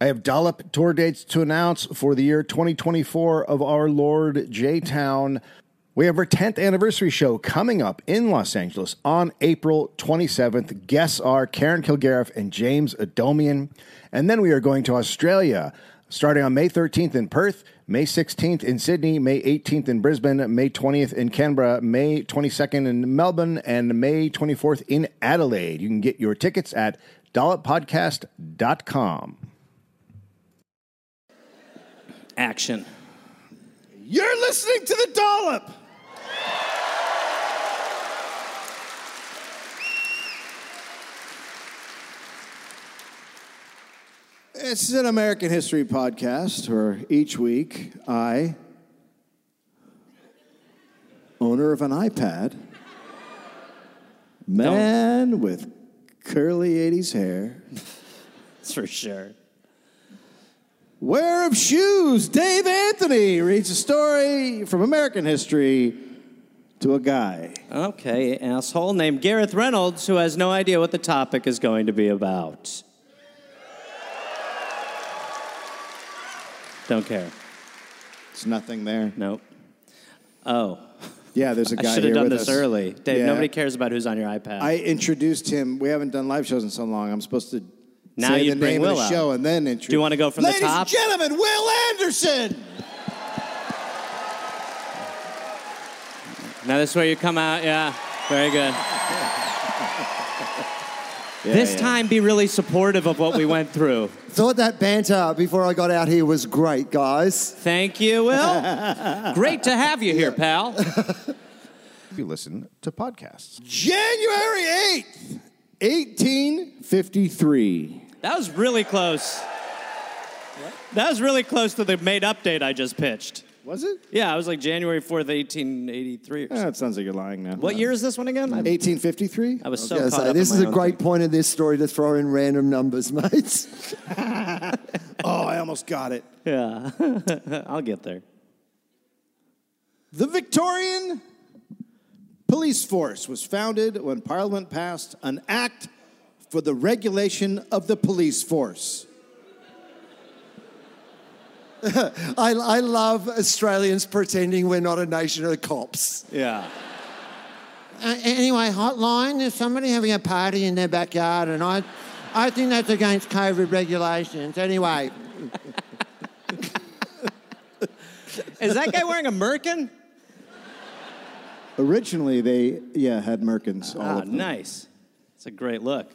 I have Dollop tour dates to announce for the year 2024 of our Lord J-Town. We have our 10th anniversary show coming up in Los Angeles on April 27th. Guests are Karen Kilgariff and James Adomian. And then we are going to Australia, starting on May 13th in Perth, May 16th in Sydney, May 18th in Brisbane, May 20th in Canberra, May 22nd in Melbourne, and May 24th in Adelaide. You can get your tickets at dolloppodcast.com. Action. You're listening to The Dollop. It's an American history podcast where each week I, owner of an iPad, man with curly 80s hair, That's for sure. wearer of shoes, Dave Anthony reads a story from American history to a guy. Okay, asshole named Gareth Reynolds who has no idea what the topic is going to be about. Don't care. There's nothing there. Nope. Oh. Yeah, there's a guy I should here have done with this us. early. Dave, Yeah. nobody cares about who's on your iPad. I introduced him. We haven't done live shows in so long. I'm supposed to Now say you'd the bring name Will of the out. show and then introduce. Do you want to go from the Ladies top? and gentlemen, Will Anderson. Now this is where you come out. Yeah, very good. This time, be really supportive of what we went through. Thought that banter before I got out here was great, guys. Thank you, Will. Great to have you here, pal. You listen to podcasts. January 8th, 1853. That was really close. That was really close to the made-up date I just pitched. Was it? Yeah, I was like January 4th, 1883 or something. It sounds like you're lying now. What year is this one again? 1853? I was so Yeah, caught so up this in is my a own great thing. point of this story to throw in random numbers, mates. Oh, I almost got it. Yeah, I'll get there. The Victorian police force was founded when Parliament passed an act for the regulation of the police force. I love Australians pretending we're not a nation of cops. Yeah. Anyway, hotline, there's somebody having a party in their backyard, and I think that's against COVID regulations. Anyway. Is that guy wearing a merkin? Originally, they, had Merkins. All Ah, of them. nice. It's a great look.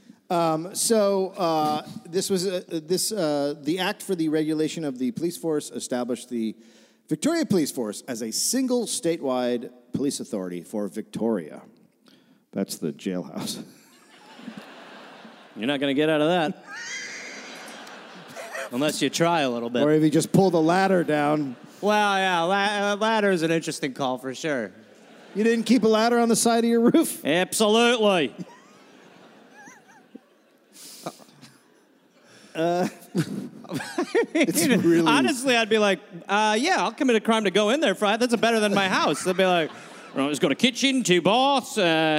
So this was the Act for the Regulation of the Police Force established the Victoria Police Force as a single statewide police authority for Victoria. That's the jailhouse. You're not going to get out of that. Unless you try a little bit. Or if you just pull the ladder down. Well, yeah, ladder is an interesting call for sure. You didn't keep a ladder on the side of your roof? Absolutely. It's really... Honestly, I'd be like, yeah, I'll commit a crime to go in there, Fry. That's better than my house. They'd be like, well, it's got a kitchen, 2 baths.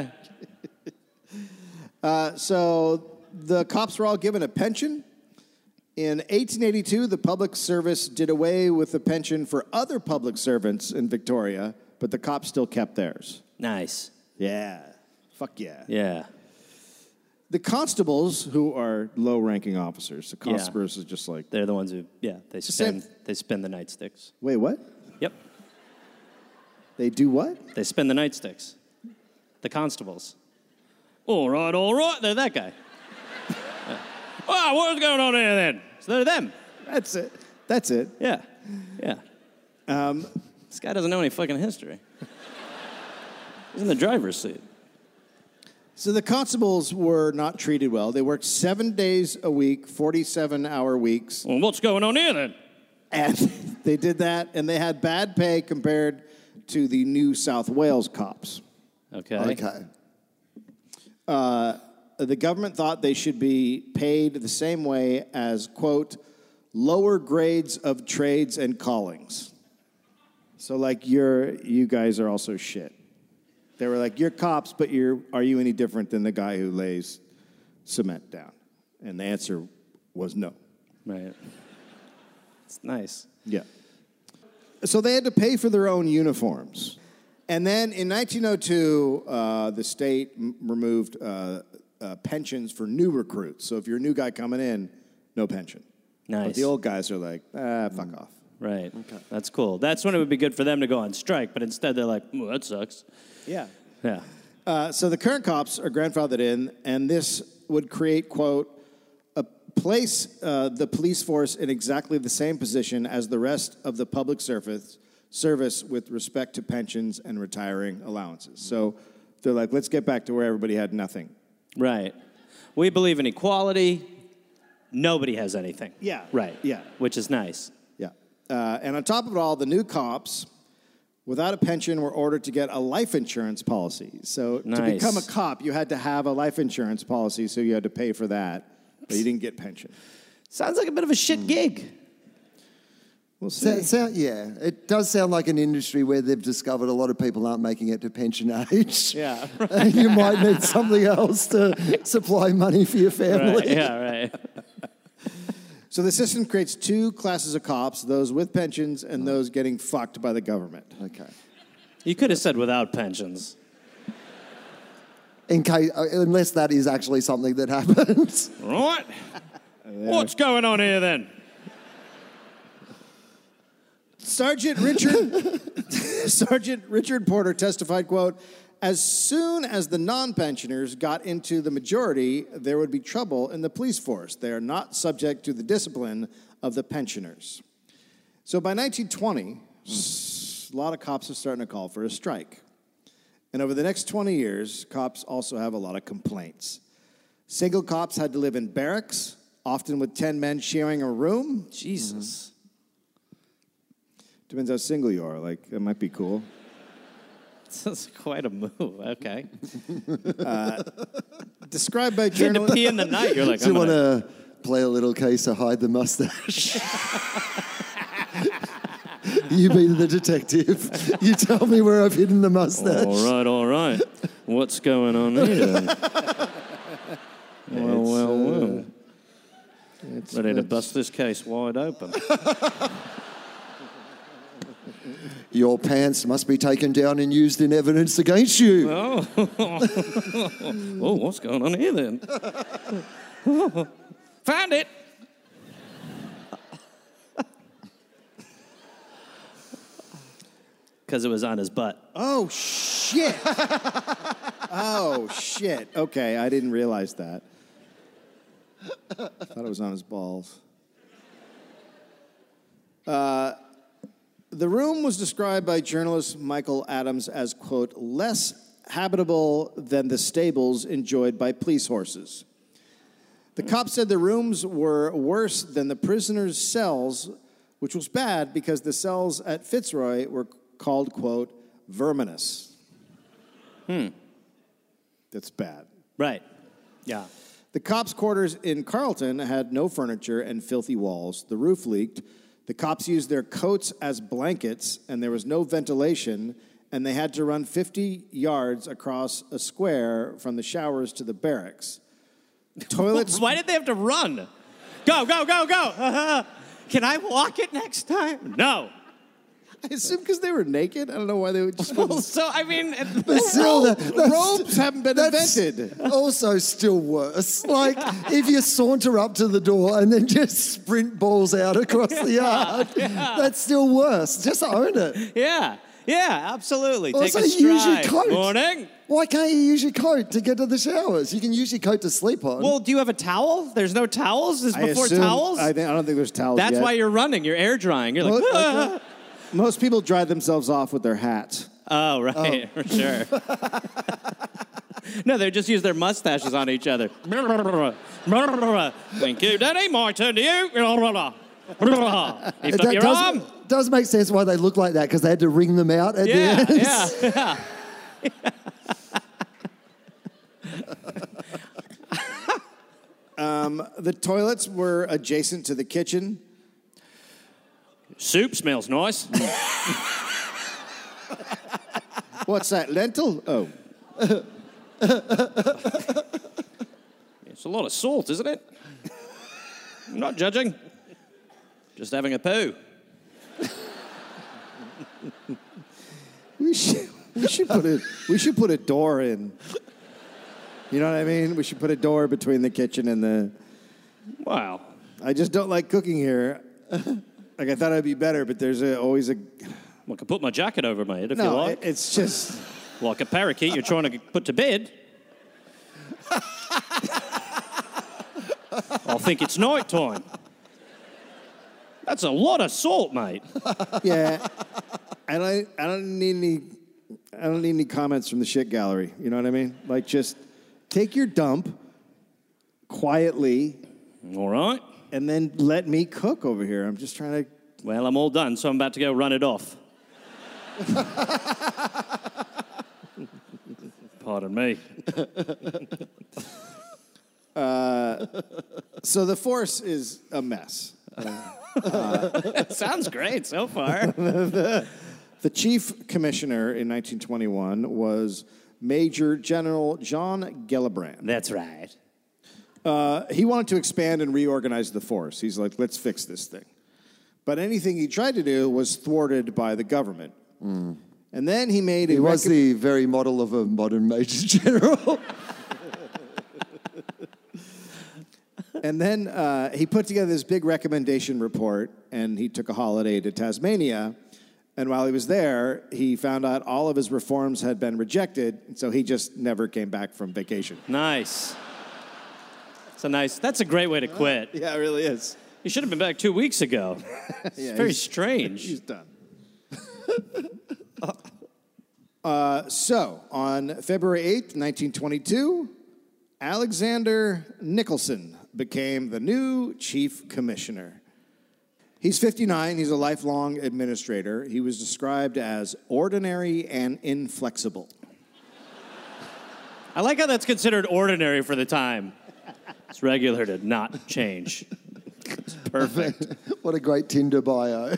So the cops were all given a pension. In 1882, the public service did away with the pension for other public servants in Victoria, but the cops still kept theirs. Nice. Yeah. Fuck yeah. Yeah. The constables, who are low-ranking officers, the constables is just like... They're the ones who, they spin the nightsticks. Wait, what? Yep. They do what? They spin the nightsticks. The constables. All right. They're that guy. Well, what's going on here then? So they're them. That's it. Yeah. This guy doesn't know any fucking history. He's in the driver's seat. So the constables were not treated well. They worked 7 days a week, 47-hour weeks. Well, what's going on here then? And they did that, and they had bad pay compared to the New South Wales cops. Okay. The government thought they should be paid the same way as, quote, lower grades of trades and callings. So, like, you guys are also shit. They were like, you're cops, but are you any different than the guy who lays cement down? And the answer was no. Right. It's nice. Yeah. So they had to pay for their own uniforms. And then in 1902, the state removed pensions for new recruits. So if you're a new guy coming in, no pension. Nice. But the old guys are like, fuck off. Right. Okay. That's cool. That's when it would be good for them to go on strike, but instead they're like, "Ooh, that sucks." Yeah. Yeah. So the current cops are grandfathered in, and this would create, quote, place the police force in exactly the same position as the rest of the public service with respect to pensions and retiring allowances. So they're like, let's get back to where everybody had nothing. Right. We believe in equality. Nobody has anything. Yeah. Right. Yeah. Which is nice. Yeah. And on top of it all, the new cops, without a pension, were ordered to get a life insurance policy. So to Nice. become a cop, you had to have a life insurance policy, so you had to pay for that, but you didn't get pension. Sounds like a bit of a shit gig. We'll see. Yeah, it does sound like an industry where they've discovered a lot of people aren't making it to pension age. Yeah. And you might need something else to supply money for your family. Right. Yeah, right. So the system creates two classes of cops, those with pensions and those getting fucked by the government. Okay. You could have said without pensions. In case, unless that is actually something that happens. Right. What's going on here then? Sergeant Richard Porter testified, quote, as soon as the non-pensioners got into the majority, there would be trouble in the police force. They are not subject to the discipline of the pensioners. So by 1920, a lot of cops are starting to call for a strike. And over the next 20 years, cops also have a lot of complaints. Single cops had to live in barracks, often with 10 men sharing a room. Jesus. Depends how single you are. Like, that might be cool. That's quite a move. Okay. Described by You had to journalists. pee in the night. You're like, Do you I'm want gonna... to play a little case of hide the mustache? You be the detective. You tell me where I've hidden the mustache. All right. What's going on here? Well. Ready to bust this case wide open. Your pants must be taken down and used in evidence against you. Oh, what's going on here then? Found it. Because it was on his butt. Oh, shit. Oh, shit. Okay, I didn't realize that. I thought it was on his balls. The room was described by journalist Michael Adams as, quote, less habitable than the stables enjoyed by police horses. The cops said the rooms were worse than the prisoners' cells, which was bad because the cells at Fitzroy were called, quote, verminous. That's bad. Right. Yeah. The cops' quarters in Carlton had no furniture and filthy walls. The roof leaked. The cops used their coats as blankets, and there was no ventilation, and they had to run 50 yards across a square from the showers to the barracks. Toilets... Why did they have to run? Go. Can I walk it next time? No. I assume because they were naked. I don't know why they would just... Well, so, I mean... Robes haven't been invented. Also still worse. Like, if you saunter up to the door and then just sprint balls out across the yard, that's still worse. Just own it. Yeah, absolutely. Also, Take a stride. use your coat. Morning. Why can't you use your coat to get to the showers? You can use your coat to sleep on. Well, do you have a towel? There's no towels? Is before towels? I don't think there's towels That's yet. why you're running. You're air drying. You're like, Well, most people dry themselves off with their hats. oh, right, for sure. No, they just use their mustaches on each other. Thank you, Daddy. My turn to you. Lift up your arm. does make sense why they look like that, because they had to wring them out at the end. Yeah. The toilets were adjacent to the kitchen. Soup smells nice. What's that, lentil? Oh. It's a lot of salt, isn't it? I'm not judging. Just having a poo. We should put a door in. You know what I mean? We should put a door between the kitchen and the... Wow. I just don't like cooking here. Like, I thought I'd be better, but there's always a... Well, I can put my jacket over my head if you No, like. it's just... Like a parakeet you're trying to put to bed. I think it's night time. That's a lot of salt, mate. Yeah. I don't need any comments from the shit gallery. You know what I mean? Like, just take your dump quietly All right. and then let me cook over here. I'm just trying to... Well, I'm all done, so I'm about to go run it off. Pardon me. So the force is a mess. Sounds great so far. The chief commissioner in 1921 was Major General John Gellibrand. That's right. He wanted to expand and reorganize the force. He's like, let's fix this thing. But anything he tried to do was thwarted by the government. And then he made He was the very model of a modern Major General. And then he put together this big recommendation report, and he took a holiday to Tasmania. And while he was there, he found out all of his reforms had been rejected, and so he just never came back from vacation. Nice. That's a great way to quit. Yeah, it really is. You should have been back 2 weeks ago. It's very strange. He's done. So, on February 8th, 1922, Alexander Nicholson became the new chief commissioner. He's 59. He's a lifelong administrator. He was described as ordinary and inflexible. I like how that's considered ordinary for the time. It's regular to not change. It's perfect. What a great Tinder bio.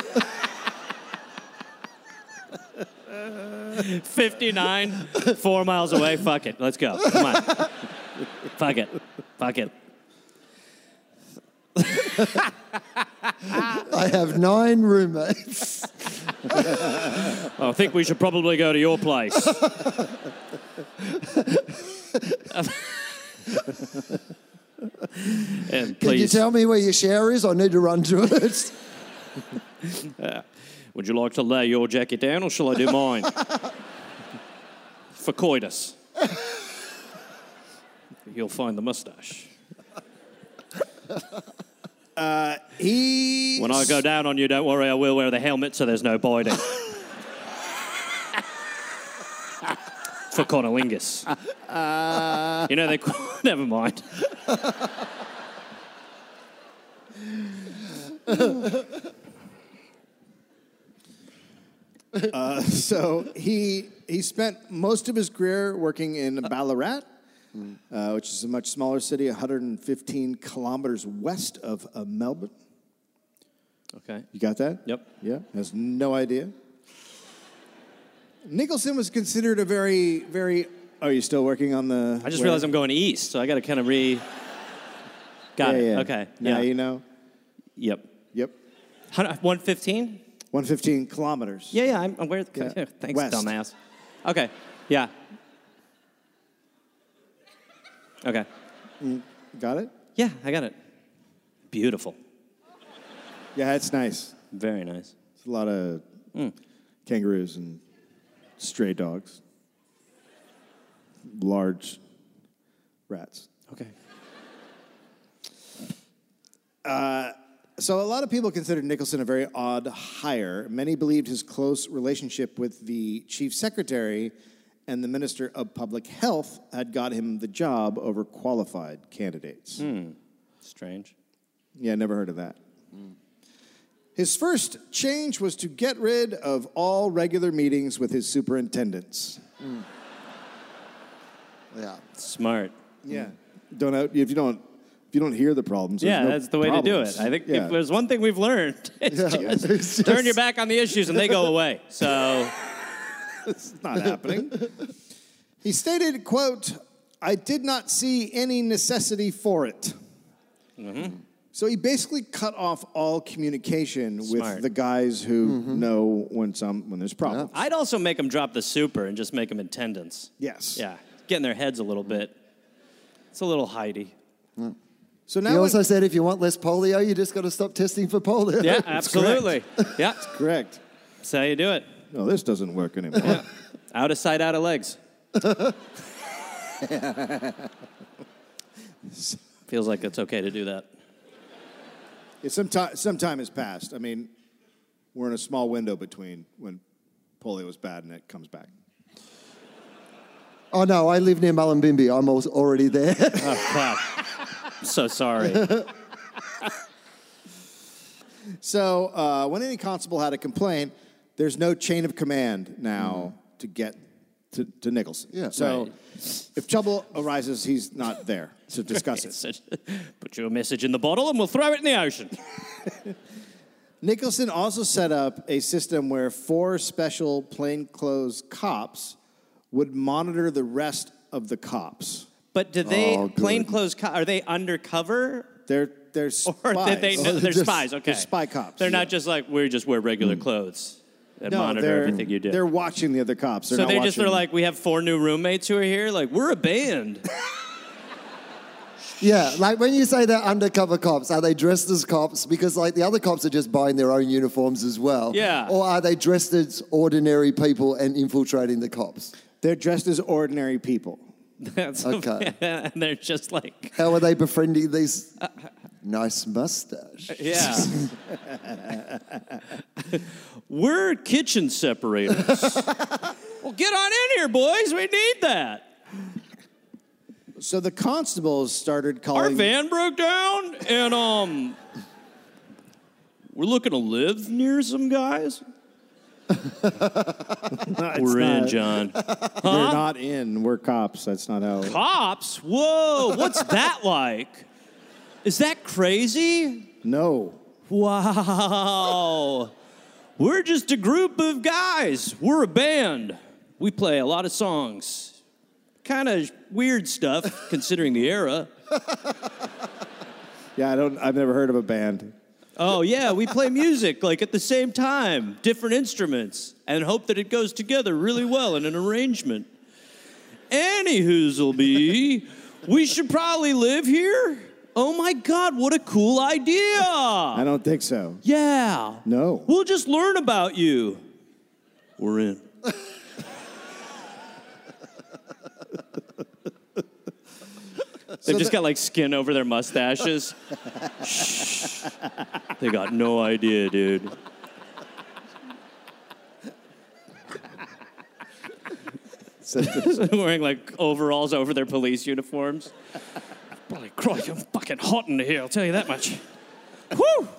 59, 4 miles away. Fuck it. Let's go. Come on. Fuck it. I have 9 roommates. I think we should probably go to your place. And Can you please, tell me where your shower is? I need to run to it. would you like to lay your jacket down or shall I do mine? For coitus. You'll find the mustache. When I go down on you, don't worry, I will wear the helmet so there's no biting. For conolingus. You know, they... Never mind. So he spent most of his career working in Ballarat, which is a much smaller city, 115 kilometers west of Melbourne. Okay. You got that? Yep. Yeah, has no idea. Nicholson was considered a very, very... Are you still working on the... I just realized I'm going east, so I got to kind of Got it. Yeah. Okay. Now Yeah. you know? Yep. Yep. 115? 115 kilometers. Yeah, I'm aware. Yeah. Thanks, West. dumbass. Okay. Yeah. Okay. Got it? Yeah, I got it. Beautiful. Yeah, it's nice. Very nice. It's a lot of kangaroos and stray dogs. Large rats. Okay. So a lot of people considered Nicholson a very odd hire. Many believed his close relationship with the chief secretary and the minister of public health had got him the job over qualified candidates. Strange. Yeah, never heard of that. His first change was to get rid of all regular meetings with his superintendents. Yeah. Smart. Yeah. If you don't hear the problems, there's Yeah, no that's the way problems. to do it. I think Yeah. if there's one thing we've learned, it's just turn your back on the issues and they go away. So It's not happening. He stated, quote, "I did not see any necessity for it." So he basically cut off all communication Smart. with the guys who know when there's problems. I'd also make them drop the super and just make them attendants. Yes. Yeah, get in their heads a little bit. It's a little Heidi. So now He also said if you want less polio, you just got to stop testing for polio. Yeah, absolutely. Yeah, correct. that's how you do it. No, this doesn't work anymore. Yeah. Out of sight, out of legs. Feels like it's okay to do that. Yeah, some time has passed. I mean, we're in a small window between when polio was bad and it comes back. Oh, no, I live near Mullumbimby. I'm already there. Oh, crap. I'm so sorry. So when any constable had a complaint, there's no chain of command now to get to Nicholson. Yeah. So Right. if trouble arises, he's not there to discuss it. So, put your message in the bottle and we'll throw it in the ocean. Nicholson also set up a system where 4 special plainclothes cops would monitor the rest of the cops. But did they, Oh, good. plainclothes, are they undercover? They're spies. Or did they know, they're just- spies, okay. they're spy cops. They're not just like, we just wear regular clothes and monitor everything you do. They're watching the other cops. They're So not they just watching- are like, we have 4 new roommates who are here. Like, we're a band. Yeah, like when you say they're undercover cops, are they dressed as cops? Because like the other cops are just buying their own uniforms as well. Yeah. Or are they dressed as ordinary people and infiltrating the cops? They're dressed as ordinary people. That's Okay. And they're just like, How are they befriending these nice mustache? yeah. We're kitchen separators. Well, get on in here, boys. We need that. So the constables started Our calling. van broke down, and we're looking to live near some guys. We're in, John. They're not in. We're cops. That's not how. Cops? Whoa, what's that like? Is that crazy? No. Wow. We're just a group of guys. We're a band. We play a lot of songs. Kind of weird stuff, considering the era. Yeah, I've never heard of a band. Oh, yeah, we play music, like, at the same time, different instruments, and hope that it goes together really well in an arrangement. Anywhoozleby, we should probably live here? Oh, my God, what a cool idea! I don't think so. Yeah. No. We'll just learn about you. We're in. They've just got like skin over their mustaches. Shh. They got no idea, dude. Wearing like overalls over their police uniforms. Holy crikey, I'm fucking hot in here, I'll tell you that much. Woo!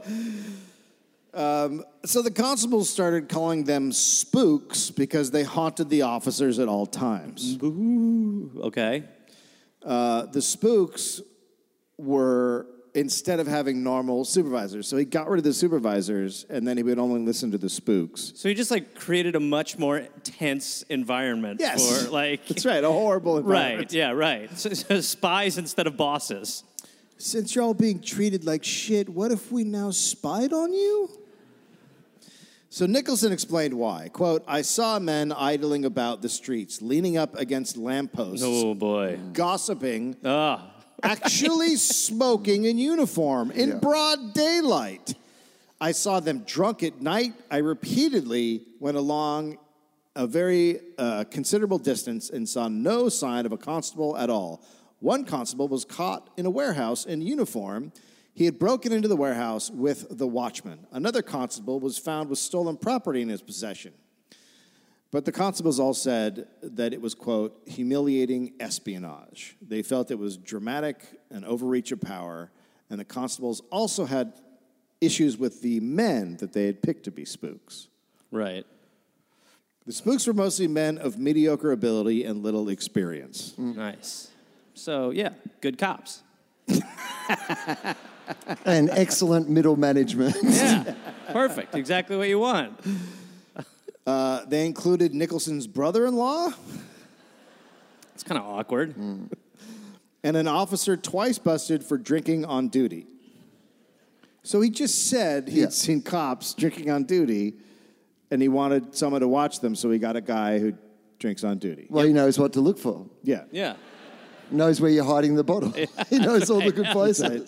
So the constables started calling them spooks because they haunted the officers at all times. Okay. The spooks were, instead of having normal supervisors, so he got rid of the supervisors and then he would only listen to the spooks. So he just like created a much more tense environment Yes. for like That's right, a horrible environment. Right, yeah, right. So spies instead of bosses. Since you're all being treated like shit, what if we now spied on you? So Nicholson explained why. Quote, I saw men idling about the streets, leaning up against lampposts, Oh boy. gossiping, Ah. actually smoking in uniform in broad daylight. I saw them drunk at night. I repeatedly went along a very considerable distance and saw no sign of a constable at all. One constable was caught in a warehouse in uniform. He had broken into the warehouse with the watchman. Another constable was found with stolen property in his possession. But the constables all said that it was, quote, humiliating espionage. They felt it was dramatic, an overreach of power, and the constables also had issues with the men that they had picked to be spooks. Right. The spooks were mostly men of mediocre ability and little experience. Nice. So yeah, good cops. And excellent middle management. Yeah. Perfect. Exactly what you want. They included Nicholson's brother-in-law It's kind of awkward. and an officer twice busted for drinking on duty. So he just said he'd seen cops drinking on duty, and he wanted someone to watch them, so he got a guy who drinks on duty. Well, he knows what to look for. Yeah. Yeah. Knows where you're hiding the bottle. He knows all the good places.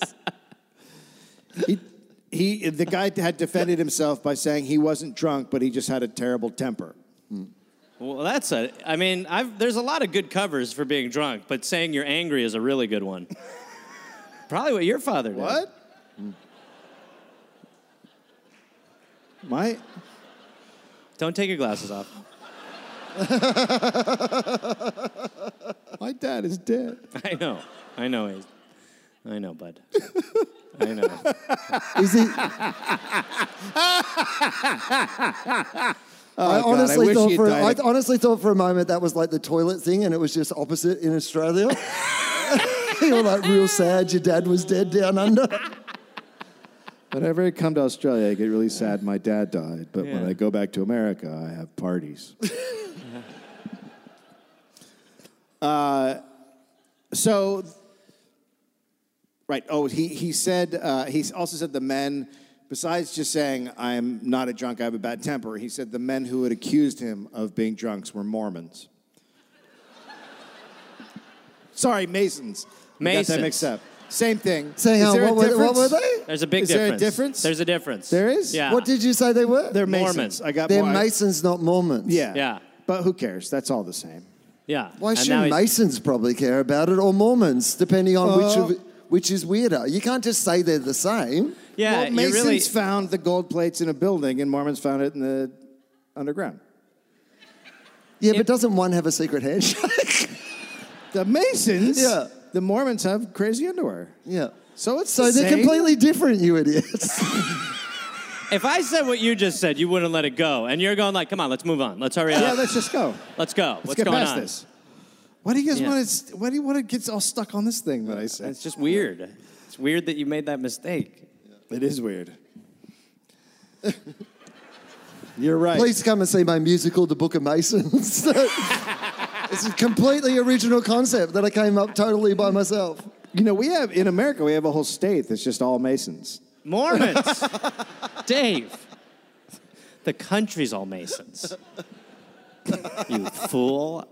The guy had defended himself by saying he wasn't drunk, but he just had a terrible temper. Well, there's a lot of good covers for being drunk, but saying you're angry is a really good one. Probably what your father did. What? Don't take your glasses off. My dad is dead. I know, bud. I know. Is he? I honestly thought for a moment that was like the toilet thing, and it was just opposite in Australia. You were like real sad. Your dad was dead down under. Whenever I come to Australia, I get really sad my dad died. But when I go back to America, I have parties. Right. Oh, he said, he also said the men, besides just saying, I'm not a drunk, I have a bad temper, he said the men who had accused him of being drunks were Mormons. Sorry, Masons. Masons. Got that mixed up. Same thing. Saying, what were they? There's a big Is difference. there a difference? There's a difference. There is? Yeah. What did you say they were? They're Masons. Mormons. I got They're more. Masons, not Mormons. Yeah. Yeah. But who cares? That's all the same. Yeah. Why And should now he's- Masons probably care about it, or Mormons, depending on which is weirder? You can't just say they're the same. Yeah, Well, you Masons really. found the gold plates in a building, and Mormons found it in the underground. Yeah, but doesn't one have a secret handshake? The Masons? Yeah. The Mormons have crazy underwear. Yeah. So it's So the they're same. completely different, you idiots. If I said what you just said, you wouldn't let it go, and you're going like, "Come on, let's move on. Let's hurry up. Yeah, let's just go. Let's go. Let's What's get going past on?" this. Why do you guys Yeah. want to? Why do you want to get all stuck on this thing that I said? It's just weird. It's weird that you made that mistake. It is weird. You're right. Please come and see my musical, The Book of Masons. It's a completely original concept that I came up totally by myself. You know, in America, we have a whole state that's just all Masons. Mormons. Dave. The country's all Masons. You fool.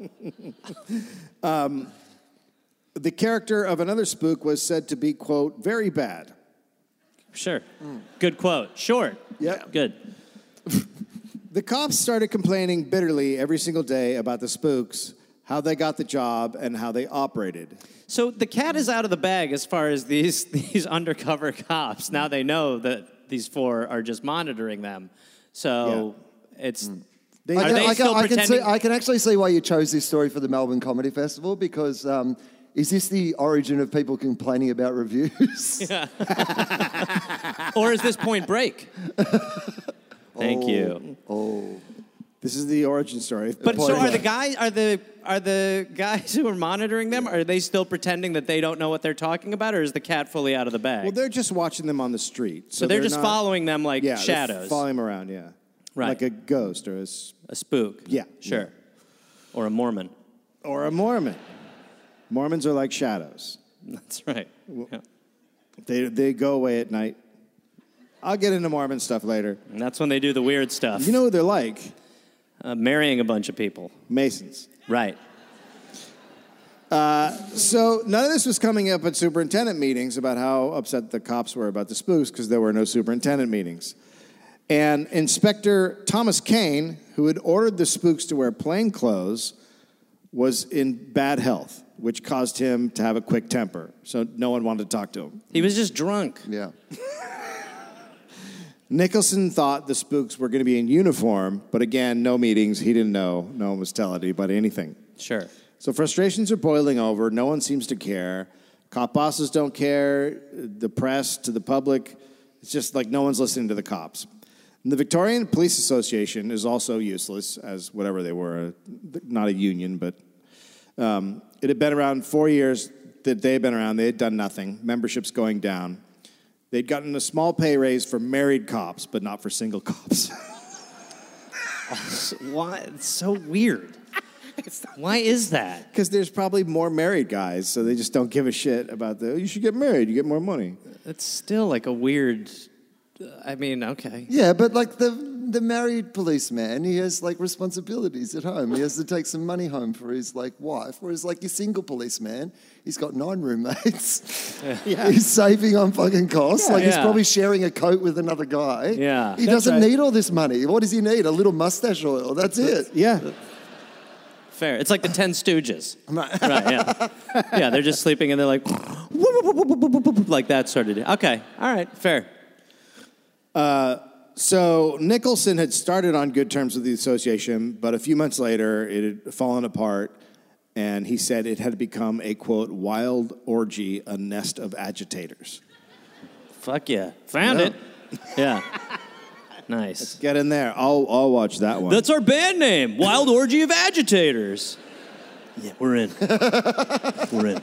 The character of another spook was said to be, quote, very bad. Sure. Good quote. Short. Yeah. Good. The cops started complaining bitterly every single day about the spooks, how they got the job, and how they operated. So the cat is out of the bag as far as these undercover cops. Now they know that these four are just monitoring them. So it's... Are they still pretending? I can actually see why you chose this story for the Melbourne Comedy Festival, because is this the origin of people complaining about reviews? Yeah. Or is this Point Break? Thank you. Oh. This is the origin story. But so are the guys who are monitoring them, are they still pretending that they don't know what they're talking about, or is the cat fully out of the bag? Well, they're just watching them on the street. so they're just not- following them like they're shadows. following them around, yeah. Right. Like a ghost or A spook. Yeah. Sure. Or a Mormon. or a Mormon. Mormons are like shadows. That's right. Yeah. They go away at night. I'll get into Mormon stuff later. And that's when they do the weird stuff. You know who they're like? Marrying a bunch of people. Masons. Right. So none of this was coming up at superintendent meetings about how upset the cops were about the spooks because there were no superintendent meetings. And Inspector Thomas Kane, who had ordered the spooks to wear plain clothes, was in bad health, which caused him to have a quick temper. So no one wanted to talk to him. He was just drunk. Yeah. Nicholson thought the spooks were going to be in uniform, but again, no meetings. He didn't know. No one was telling anybody anything. Sure. So frustrations are boiling over. No one seems to care. Cop bosses don't care. The press, to the public, it's just like no one's listening to the cops. And the Victorian Police Association is also useless, as whatever they were, not a union, but it had been around 4 years that they had been around. They had done nothing. Membership's going down. They'd gotten a small pay raise for married cops, but not for single cops. Why? It's so weird. Why is that? Because there's probably more married guys, so they just don't give a shit about you should get married, you get more money. It's still like a weird. I mean, okay. Yeah, but like the married policeman, he has like responsibilities at home. He has to take some money home for his like wife. Whereas like your single policeman, he's got 9 roommates. Yeah. He's saving on fucking costs. Like he's Yeah. probably sharing a coat with another guy. Yeah. He That's doesn't right. need all this money. What does he need? A little mustache oil. That's it. Yeah. Fair. It's like the 10 Stooges. Right, yeah. Yeah, they're just sleeping and they're like, like that sort of deal. Okay, all right, fair. So Nicholson had started on good terms with the association, but a few months later, it had fallen apart, and he said it had become a, quote, wild orgy, a nest of agitators. Fuck yeah. Found it. Yeah. Nice. Get in there. I'll watch that one. That's our band name, Wild Orgy of Agitators. Yeah, we're in. We're in.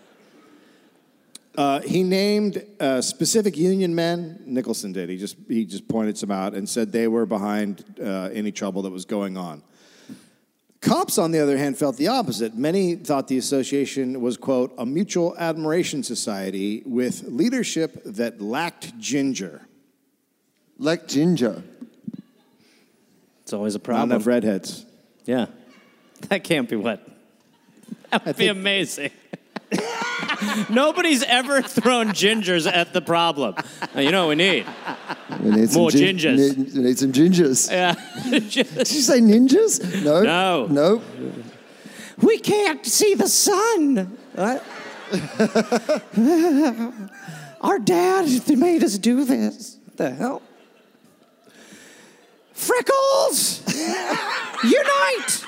He named specific union men. Nicholson did. He just pointed some out and said they were behind any trouble that was going on. Cops, on the other hand, felt the opposite. Many thought the association was, quote, a mutual admiration society with leadership that lacked ginger. Like ginger. It's always a Not problem. enough redheads. Yeah. That can't be what. That would be amazing. Nobody's ever thrown gingers at the problem. Now, you know what we need? We need More gingers. We need some gingers. Yeah. Did you say ninjas? No. No. No. We can't see the sun. Our dad made us do this. What the hell? Freckles! Unite!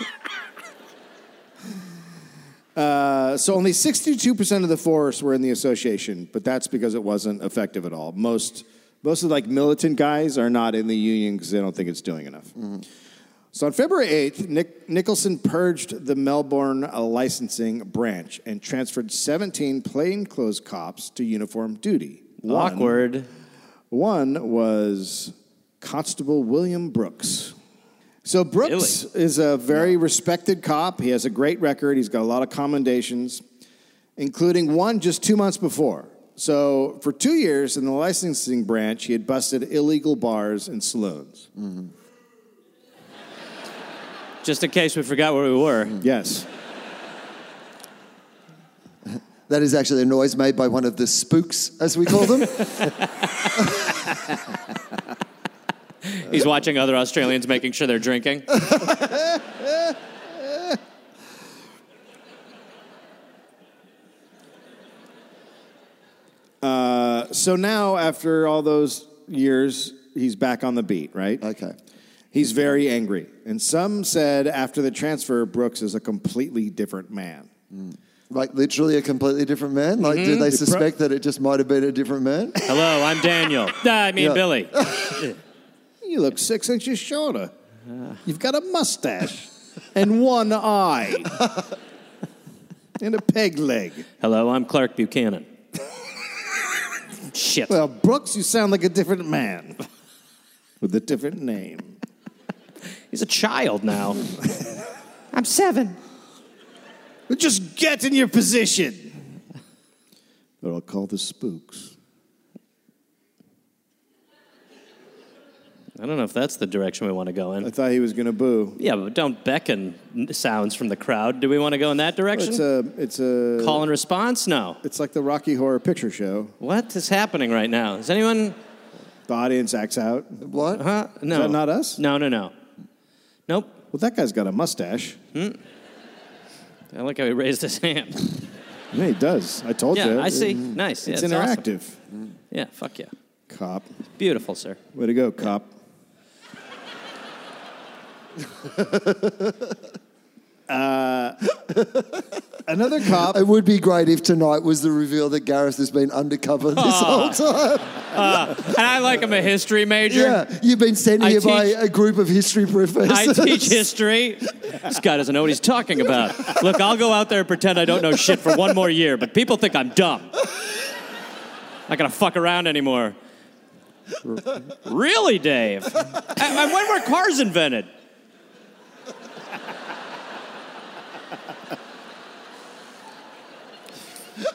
So only 62% of the force were in the association, but that's because it wasn't effective at all. Most of the like militant guys are not in the union because they don't think it's doing enough. Mm-hmm. So on February 8th, Nicholson purged the Melbourne licensing branch and transferred 17 plainclothes cops to uniform duty. Awkward. One was Constable William Brooks. So Brooks is a very respected cop. He has a great record. He's got a lot of commendations, including one just 2 months before. So for 2 years in the licensing branch, he had busted illegal bars and saloons. Mm-hmm. Just in case we forgot where we were. Yes. That is actually a noise made by one of the spooks, as we call them. He's watching other Australians making sure they're drinking. So now, after all those years, he's back on the beat, right? Okay. He's very angry. And some said after the transfer, Brooks is a completely different man. Like literally a completely different man? Like, did they suspect that it just might have been a different man? Hello, I'm Daniel. Yeah. Billy. You look 6 inches shorter. You've got a mustache and one eye and a peg leg. Hello, I'm Clark Buchanan. Shit. Well, Brooks, you sound like a different man with a different name. He's a child now. I'm 7. But just get in your position. But I'll call the spooks. I don't know if that's the direction we want to go I in. thought he was going to boo. Yeah, but don't beckon sounds from the crowd. Do we want to go in that direction? It's a Call and response? No. It's like the Rocky Horror Picture Show. What is happening right now? Is anyone... The audience acts out. What? Huh? No. Is that not us? No. Nope. Well, that guy's got a mustache. I like how he raised his hand. Yeah, he does. I told you. Yeah, I see. Nice. Yeah, It's awesome. interactive. Yeah, fuck yeah. Cop. Beautiful, sir. Way to go, cop. Another cop. It would be great if tonight was the reveal that Gareth has been undercover this whole time. And I like I'm a history major. Yeah, you've been sent I here by teach- a group of history professors. I teach history. This guy doesn't know what he's talking about. Look, I'll go out there and pretend I don't know shit for one more year, but people think I'm dumb. Not gonna fuck around anymore. Really, Dave? And when were cars invented?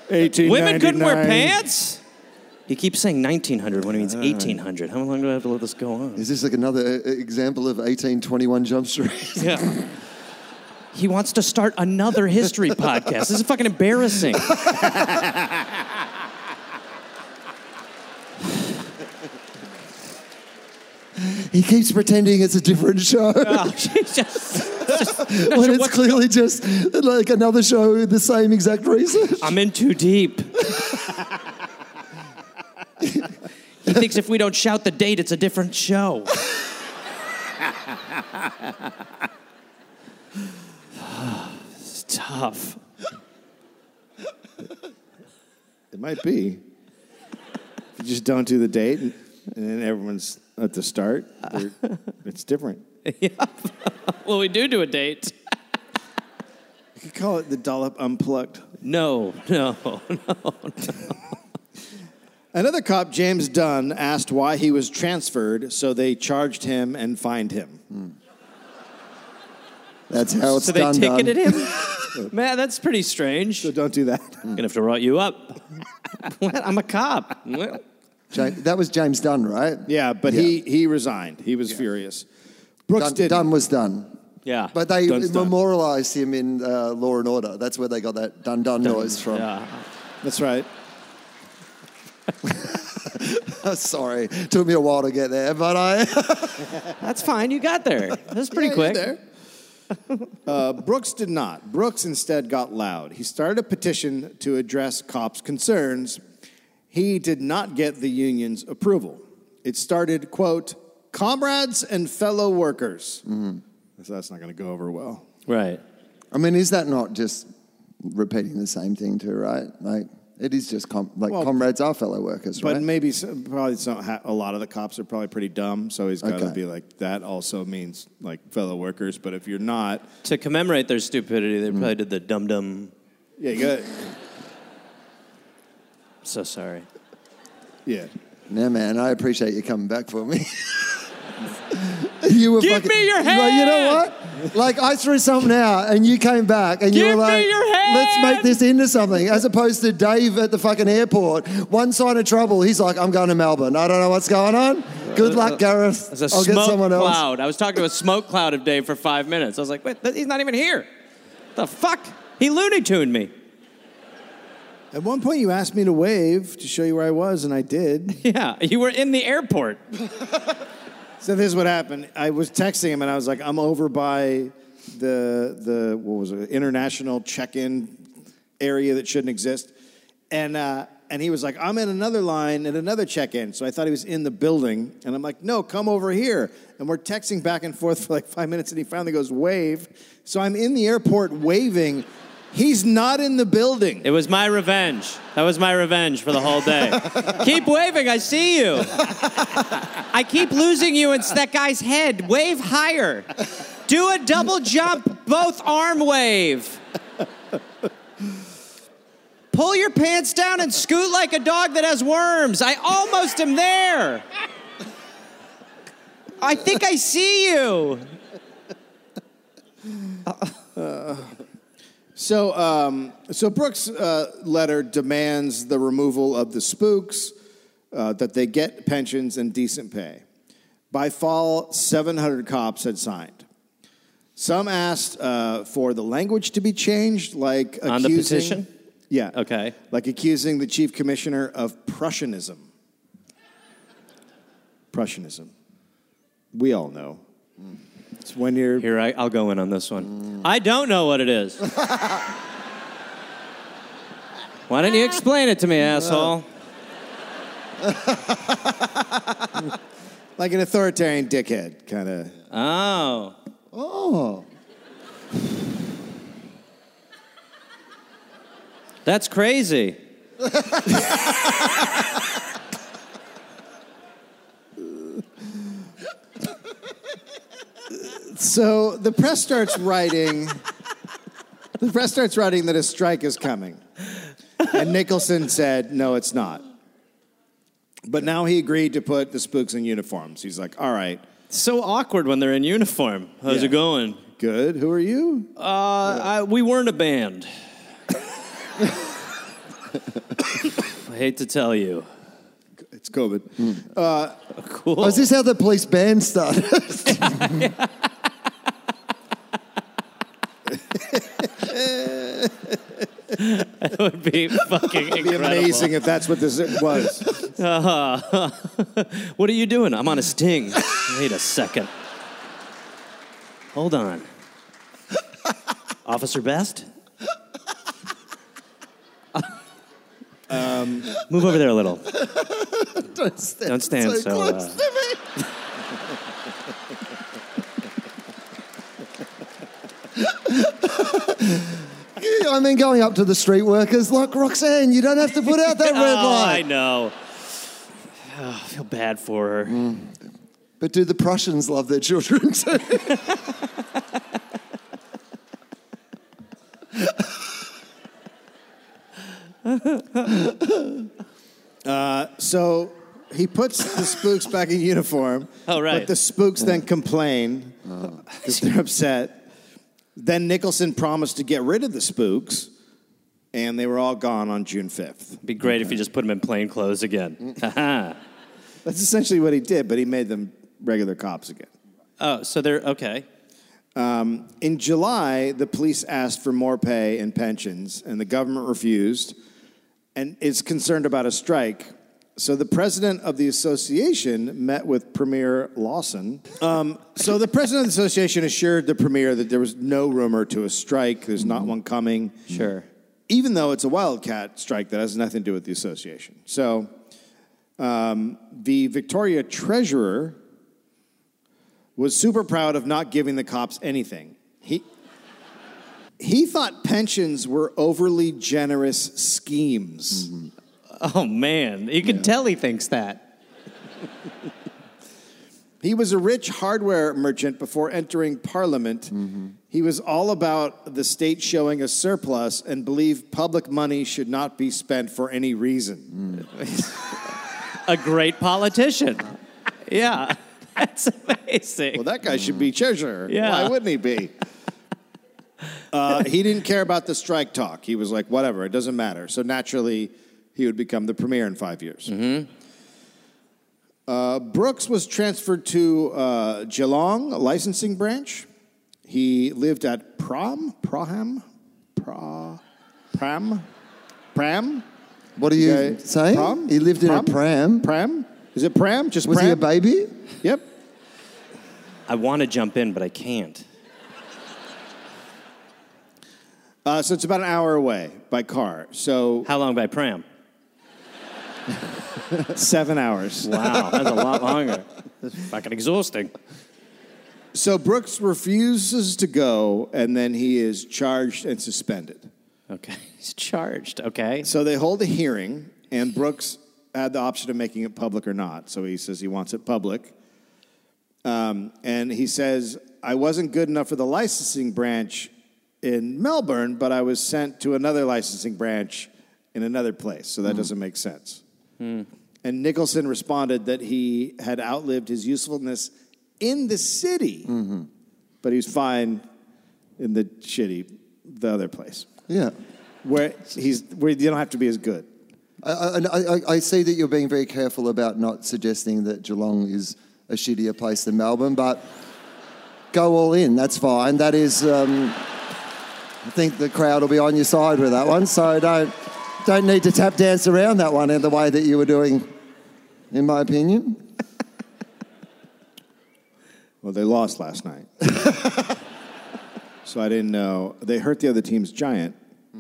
1899. Women couldn't wear pants? He keeps saying 1900 when he means 1800. How long do I have to let this go on? Is this like another example of 1821 Jump Street? Yeah. He wants to start another history podcast. This is fucking embarrassing. He keeps pretending it's a different show. Oh, Jesus. when it's clearly just like another show with the same exact research. I'm in too deep. He thinks if we don't shout the date, it's a different show. It's tough. It might be. If you just don't do the date and then everyone's at the start, it's different. Yeah. Well, we do a date. You could call it the Dollop Unplugged. No. Another cop, James Dunn, asked why he was transferred, so they charged him and fined him. That's how it's So they done. ticketed him? Man, that's pretty strange. So don't do that. I'm gonna have to write you up. What? I'm a cop. What? That was James Dunn, right? Yeah, but he resigned. He was furious. Brooks didn't. Dunn was done. Yeah. But they Dunn's done. memorialised him in Law and Order. That's where they got that dun noise from. Yeah. That's right. Sorry, took me a while to get there, but I. That's fine. You got there. That was pretty quick. There. Brooks did not. Brooks instead got loud. He started a petition to address cops' concerns. He did not get the union's approval. It started, quote, comrades and fellow workers. So that's not going to go over well. Right. I mean, is that not just repeating the same thing too, right? Like, it is just comrades are fellow workers, right? But maybe probably a lot of the cops are probably pretty dumb, so he's got to be like, that also means like fellow workers. But if you're not... To commemorate their stupidity, they probably did the dum-dum. Yeah, you got it. So sorry. Yeah. No, man, I appreciate you coming back for me. You were Give me your hand! Like, you know what? Like, I threw something out, and you came back, and you Give were like, me your hand! let's make this into something. As opposed to Dave at the fucking airport. One sign of trouble, he's like, I'm going to Melbourne. I don't know what's going on. Good luck, Gareth. It's a I'll get smoke someone else. cloud. I was talking to a smoke cloud of Dave for 5 minutes. I was like, wait, he's not even here. The fuck? He Looney Tuned me. At one point, you asked me to wave to show you where I was, and I did. Yeah, you were in the airport. So this is what happened. I was texting him, and I was like, I'm over by the what was it, international check-in area that shouldn't exist. And he was like, I'm in another line at another check-in. So I thought he was in the building. And I'm like, no, come over here. And we're texting back and forth for like 5 minutes, and he finally goes, wave. So I'm in the airport waving. He's not in the building. It was my revenge. That was my revenge for the whole day. Keep waving, I see you. I keep losing you into that guy's head. Wave higher. Do a double jump, both arm wave. Pull your pants down and scoot like a dog that has worms. I almost am there. I think I see you. So Brooks' letter demands the removal of the spooks, that they get pensions and decent pay. By fall, 700 cops had signed. Some asked for the language to be changed, like accusing... On the petition? Yeah. Okay. Like accusing the chief commissioner of Prussianism. Prussianism. We all know. It's when you're... Here, I'll go in on this one. I don't know what it is. Why don't you explain it to me, asshole? Like an authoritarian dickhead, kind of. Oh. Oh. That's crazy. So the press starts writing. The press starts writing that a strike is coming, and Nicholson said, "No, it's not." But now he agreed to put the spooks in uniforms. He's like, "All right." So awkward when they're in uniform. How's it going? Good. Who are you? We weren't a band. I hate to tell you. It's COVID. Cool. Oh, is this how the police band started? That would be fucking It'd be incredible. amazing if that's what this was. What are you doing? I'm on a sting. Wait a second. Hold on. Officer Best? Move over there a little. Don't stand, Don't stand so, close to me. Yeah, I mean, going up to the street workers, like, Roxanne, you don't have to put out that red light. I know. Oh, I feel bad for her. But do the Prussians love their children too? So he puts the spooks back in uniform. Oh, right. But the spooks then complain because they're upset. Then Nicholson promised to get rid of the spooks, and they were all gone on June 5th. It'd be great if you just put them in plain clothes again. Haha. That's essentially what he did, but he made them regular cops again. Oh, so they're okay. In July, the police asked for more pay and pensions, and the government refused, and is concerned about a strike. So the president of the association met with Premier Lawson. So the president of the association assured the premier that there was no rumor to a strike. There's not one coming. Sure. Even though it's a wildcat strike that has nothing to do with the association. So the Victoria treasurer was super proud of not giving the cops anything. He thought pensions were overly generous schemes. Mm-hmm. Oh, man. You can tell he thinks that. He was a rich hardware merchant before entering Parliament. Mm-hmm. He was all about the state showing a surplus and believed public money should not be spent for any reason. A great politician. Yeah. That's amazing. Well, that guy should be treasurer. Yeah. Why wouldn't he be? He didn't care about the strike talk. He was like, whatever, it doesn't matter. So naturally, he would become the premier in 5 years. Mm-hmm. Brooks was transferred to Geelong licensing branch. He lived at Pram? What are you Okay. saying? Pram? He lived in a pram. Pram? Is it Pram? Just Was Pram? he a baby? Yep. I want to jump in, but I can't. So it's about an hour away by car. So How long by pram? 7 hours. Wow, that's a lot longer. That's fucking exhausting. So Brooks refuses to go, and then he is charged and suspended. Okay, he's charged. Okay. So they hold a hearing, and Brooks had the option of making it public or not. So he says he wants it public. And he says, I wasn't good enough for the licensing branch in Melbourne, but I was sent to another licensing branch in another place. So that doesn't make sense. And Nicholson responded that he had outlived his usefulness in the city, but he was fine in the other place, Yeah. where you don't have to be as good. I see that you're being very careful about not suggesting that Geelong is a shittier place than Melbourne, but go all in. That's fine. That is, I think the crowd will be on your side with that one. So don't need to tap dance around that one in the way that you were doing, in my opinion. Well, they lost last night, so I didn't know. They hurt the other team's giant.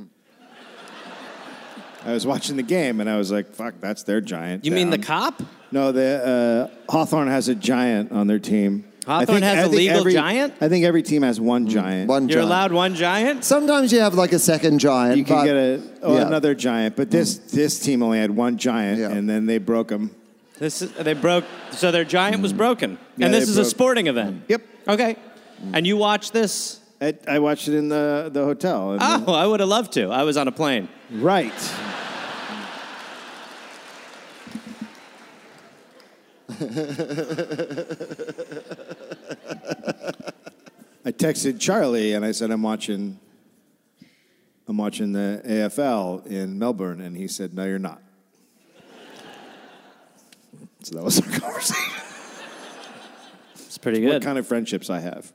I was watching the game, and I was like, fuck, that's their giant. You mean the down. cop? No, Hawthorne has a giant on their team. Hawthorne has a legal giant? I think every team has one giant. One You're giant. allowed one giant? Sometimes you have like a second giant. You can but- get yeah. another giant, but this team only had one giant, Yeah. and then they broke him. So their giant was broken. Yeah, And this they is a broke- sporting event. Yep. Okay. And you watched this? I watched it in the hotel. and Oh, I would have loved to. I was on a plane. Right. I texted Charlie and I said, I'm watching I'm watching the AFL in Melbourne. And he said, no, you're not. So that was our conversation. It's pretty good. What kind of friendships I have.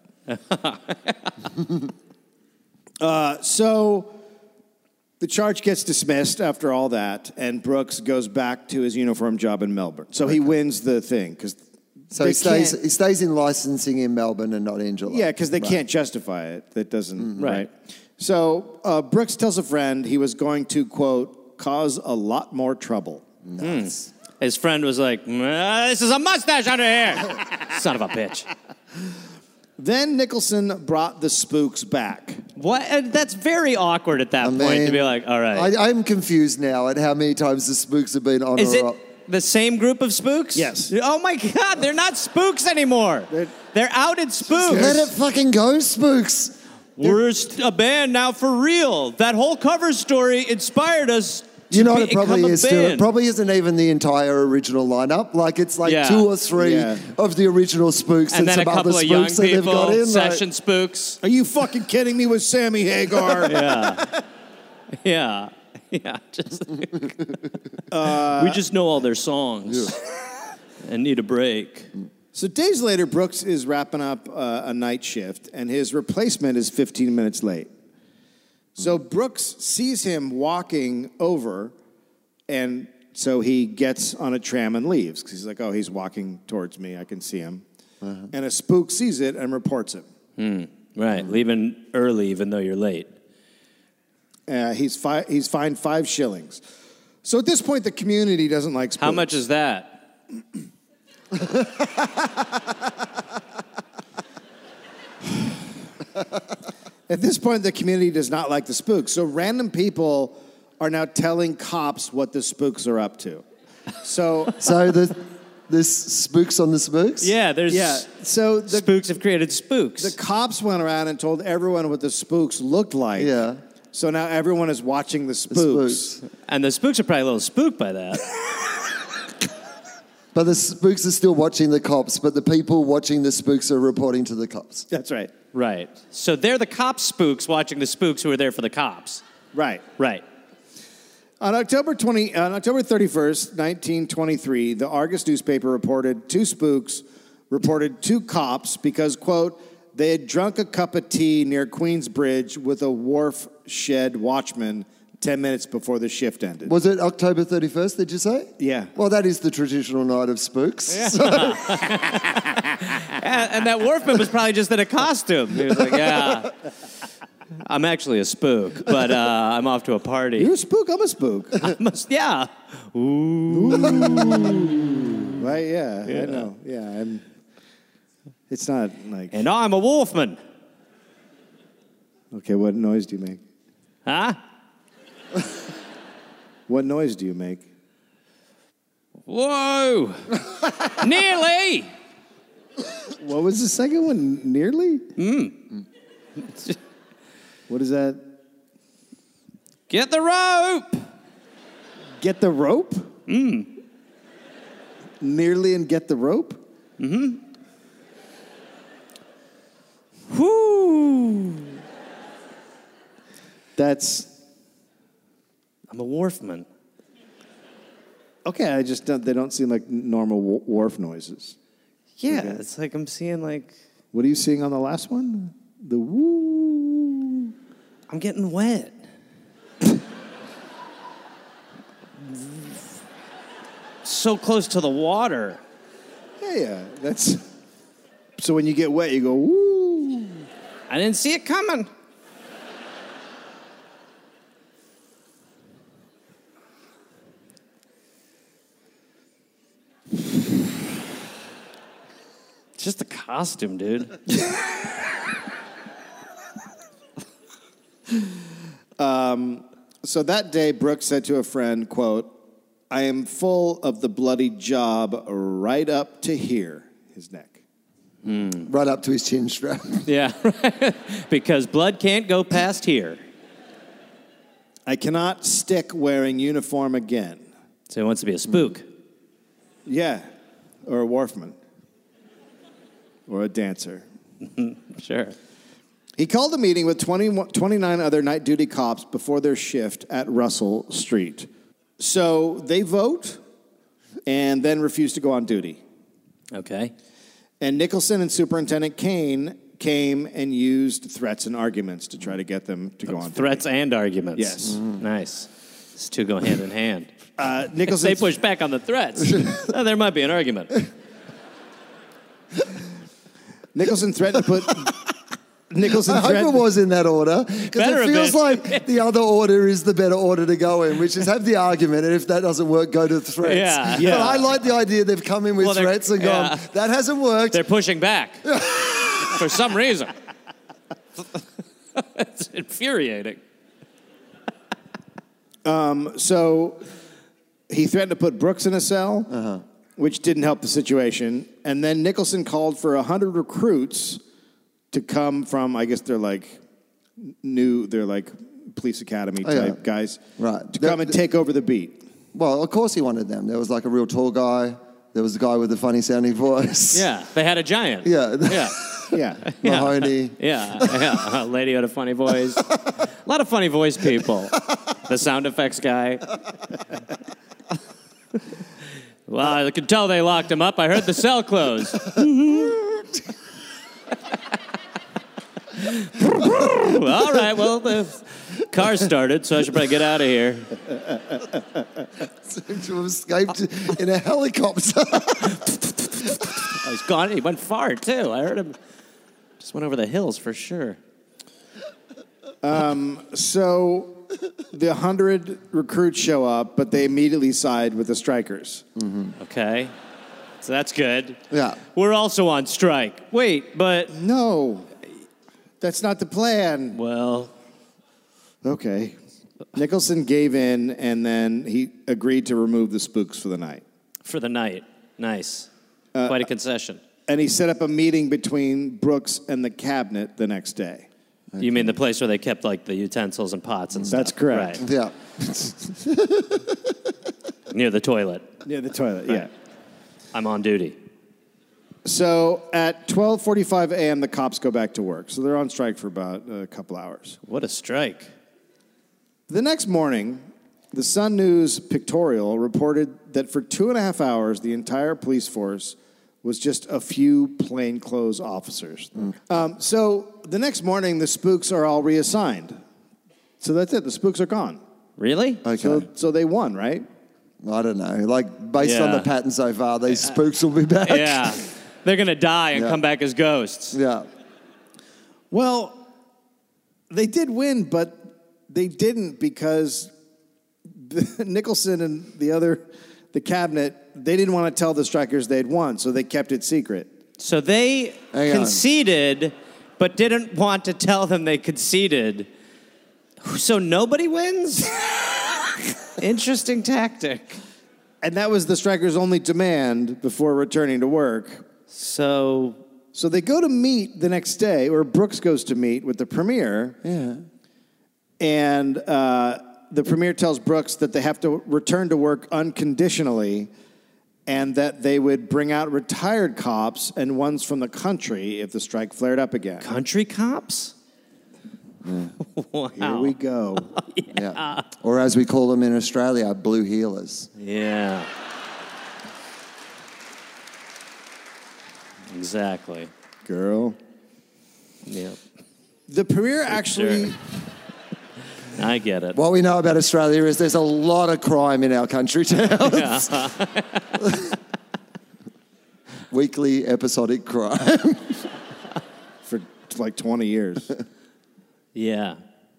So the charge gets dismissed after all that, and Brooks goes back to his uniform job in Melbourne. So he wins the thing. So he stays in licensing in Melbourne and not in Geelong. Yeah, because they can't justify it. That doesn't, right. So Brooks tells a friend he was going to, quote, cause a lot more trouble. Nice. His friend was like, this is a mustache under here. Son of a bitch. Then Nicholson brought the spooks back. What? That's very awkward at that point to be like, all right. I'm confused now at how many times the spooks have been on Is or it off. the same group of spooks? Yes. Oh my God, they're not spooks anymore. They're outed spooks. Let it fucking go, spooks. We're a band now for real. That whole cover story inspired us. You know what it probably become a is, too? band. It probably isn't even the entire original lineup. Like, it's like 2 or 3 of the original spooks And then some a couple other of young spooks that they've got people, in. session spooks. Are you fucking kidding me with Sammy Hagar? Yeah. Just we just know all their songs and need a break. So days later, Brooks is wrapping up a night shift, and his replacement is 15 minutes late. So Brooks sees him walking over, and so he gets on a tram and leaves. Because he's like, oh, he's walking towards me. I can see him. And a spook sees it and reports him. Right, leaving early even though you're late. He's fined 5 shillings. So at this point, the community doesn't like spooks. How much is that? At this point, the community does not like the spooks. So random people are now telling cops what the spooks are up to. So There's spooks on the spooks? Yeah, there's so the spooks have created spooks. The cops went around and told everyone what the spooks looked like. Yeah. So now everyone is watching the spooks. And the spooks are probably a little spooked by that. But the spooks are still watching the cops, but the people watching the spooks are reporting to the cops. That's right. Right. So they're the cops' spooks watching the spooks who are there for the cops. Right. Right. On October 31st, 1923, the Argus newspaper reported 2 spooks reported 2 cops because, quote, they had drunk a cup of tea near Queensbridge with a wharf shed watchman 10 minutes before the shift ended. Was it October 31st, did you say? Yeah. Well, that is the traditional night of spooks. Yeah. So. And that wharfman was probably just in a costume. He was like, yeah, I'm actually a spook, but I'm off to a party. You're a spook, I'm a spook. Yeah. Ooh. Right, yeah, I know. Yeah, it's not like... And I'm a wolfman. Okay, what noise do you make? Huh? What noise do you make? Whoa. Nearly. What was the second one? Nearly? What is that? Get the rope. Get the rope? Nearly and get the rope? Whoo. I'm a wharfman. Okay, I just don't, they don't seem like normal wharf noises. Yeah, Okay. it's like I'm seeing like... What are you seeing on the last one? The woo. I'm getting wet. So close to the water. Yeah, that's... So when you get wet, you go, woo. I didn't see it coming. It's just a costume, dude. So that day, Brooks said to a friend, quote, I am full of the bloody job right up to here, his neck. Right up to his chin strap. Yeah, because blood can't go past here. I cannot stick wearing uniform again. So he wants to be a spook. Yeah, or a wharfman. Or a dancer. Sure. He called a meeting with 29 other night duty cops before their shift at Russell Street. So they vote and then refuse to go on duty. Okay. And Nicholson and Superintendent Kane came and used threats and arguments to try to get them to go on Threats and arguments. Yes. Nice. These two go hand in hand. duty. If they push back on the threats, there might be an argument. Nicholson threatened to put... Nicholson I hope threatened... it was in that order, because Better it have feels been. like the other order is the better order to go in, which is have the argument, and if that doesn't work, go to the threats. Yeah. Yeah. But I like the idea they've come in with Well, they're- threats and gone, yeah. that hasn't worked. They're pushing back for some reason. It's infuriating. So he threatened to put Brooks in a cell, which didn't help the situation. And then Nicholson called for 100 recruits to come from, I guess they're like police academy type yeah. guys, Right. to come and take over the beat. Well, of course he wanted them. There was like a real tall gugu. There was a guy with a funny sounding voice. Yeah, they had a giant. Yeah. Yeah. Yeah. Mahoney. Yeah. A lady had a funny voice. A lot of funny voice people. The sound effects guy. Well, I could tell they locked him up. I heard the cell close. All right, well, the car started, so I should probably get out of here. Seemed to have escaped in a helicopter. Oh, he's gone. He went far, too. I heard him. Just went over the hills for sure. So the 100 recruits show up, but they immediately side with the strikers. Okay. So that's good. Yeah. We're also on strike. Wait, but... No, that's not the plan. Well... Okay. Nicholson gave in, and then he agreed to remove the spooks for the night. For the night. Nice. Quite a concession. And he set up a meeting between Brooks and the cabinet the next day. You mean the place where they kept, like, the utensils and pots and stuff? That's correct. Right. Yeah. Near the toilet. Near the toilet, yeah. I'm on duty. So at 12:45 a.m., the cops go back to work. So they're on strike for about a couple hours. What a strike. The next morning, the Sun News Pictorial reported that for 2.5 hours, the entire police force was just a few plainclothes officers. So the next morning, the spooks are all reassigned. So that's it. The spooks are gone. Really? Okay. So they won, right? I don't know. Like, based on Yeah. the pattern so far, these spooks will be back. Yeah. They're going to die and Yeah. come back as ghosts. Yeah. Well, they did win, but they didn't because Nicholson and the cabinet, they didn't want to tell the strikers they'd won, so they kept it secret. So they Hang on. conceded, but didn't want to tell them they conceded. So nobody wins? Interesting tactic. And that was the strikers' only demand before returning to work. So So they go to meet the next day, or Brooks goes to meet with the premier. Yeah. And the premier tells Brooks that they have to return to work unconditionally and that they would bring out retired cops and ones from the country if the strike flared up again. country cops? Wow. Here we go. Yeah. Or as we call them in Australia, blue heelers. Yeah. Exactly. Girl. Yep. The premier actually... Sure. I get it. What we know about Australia is there's a lot of crime in our country towns. Weekly episodic crime. for like 20 years. Yeah.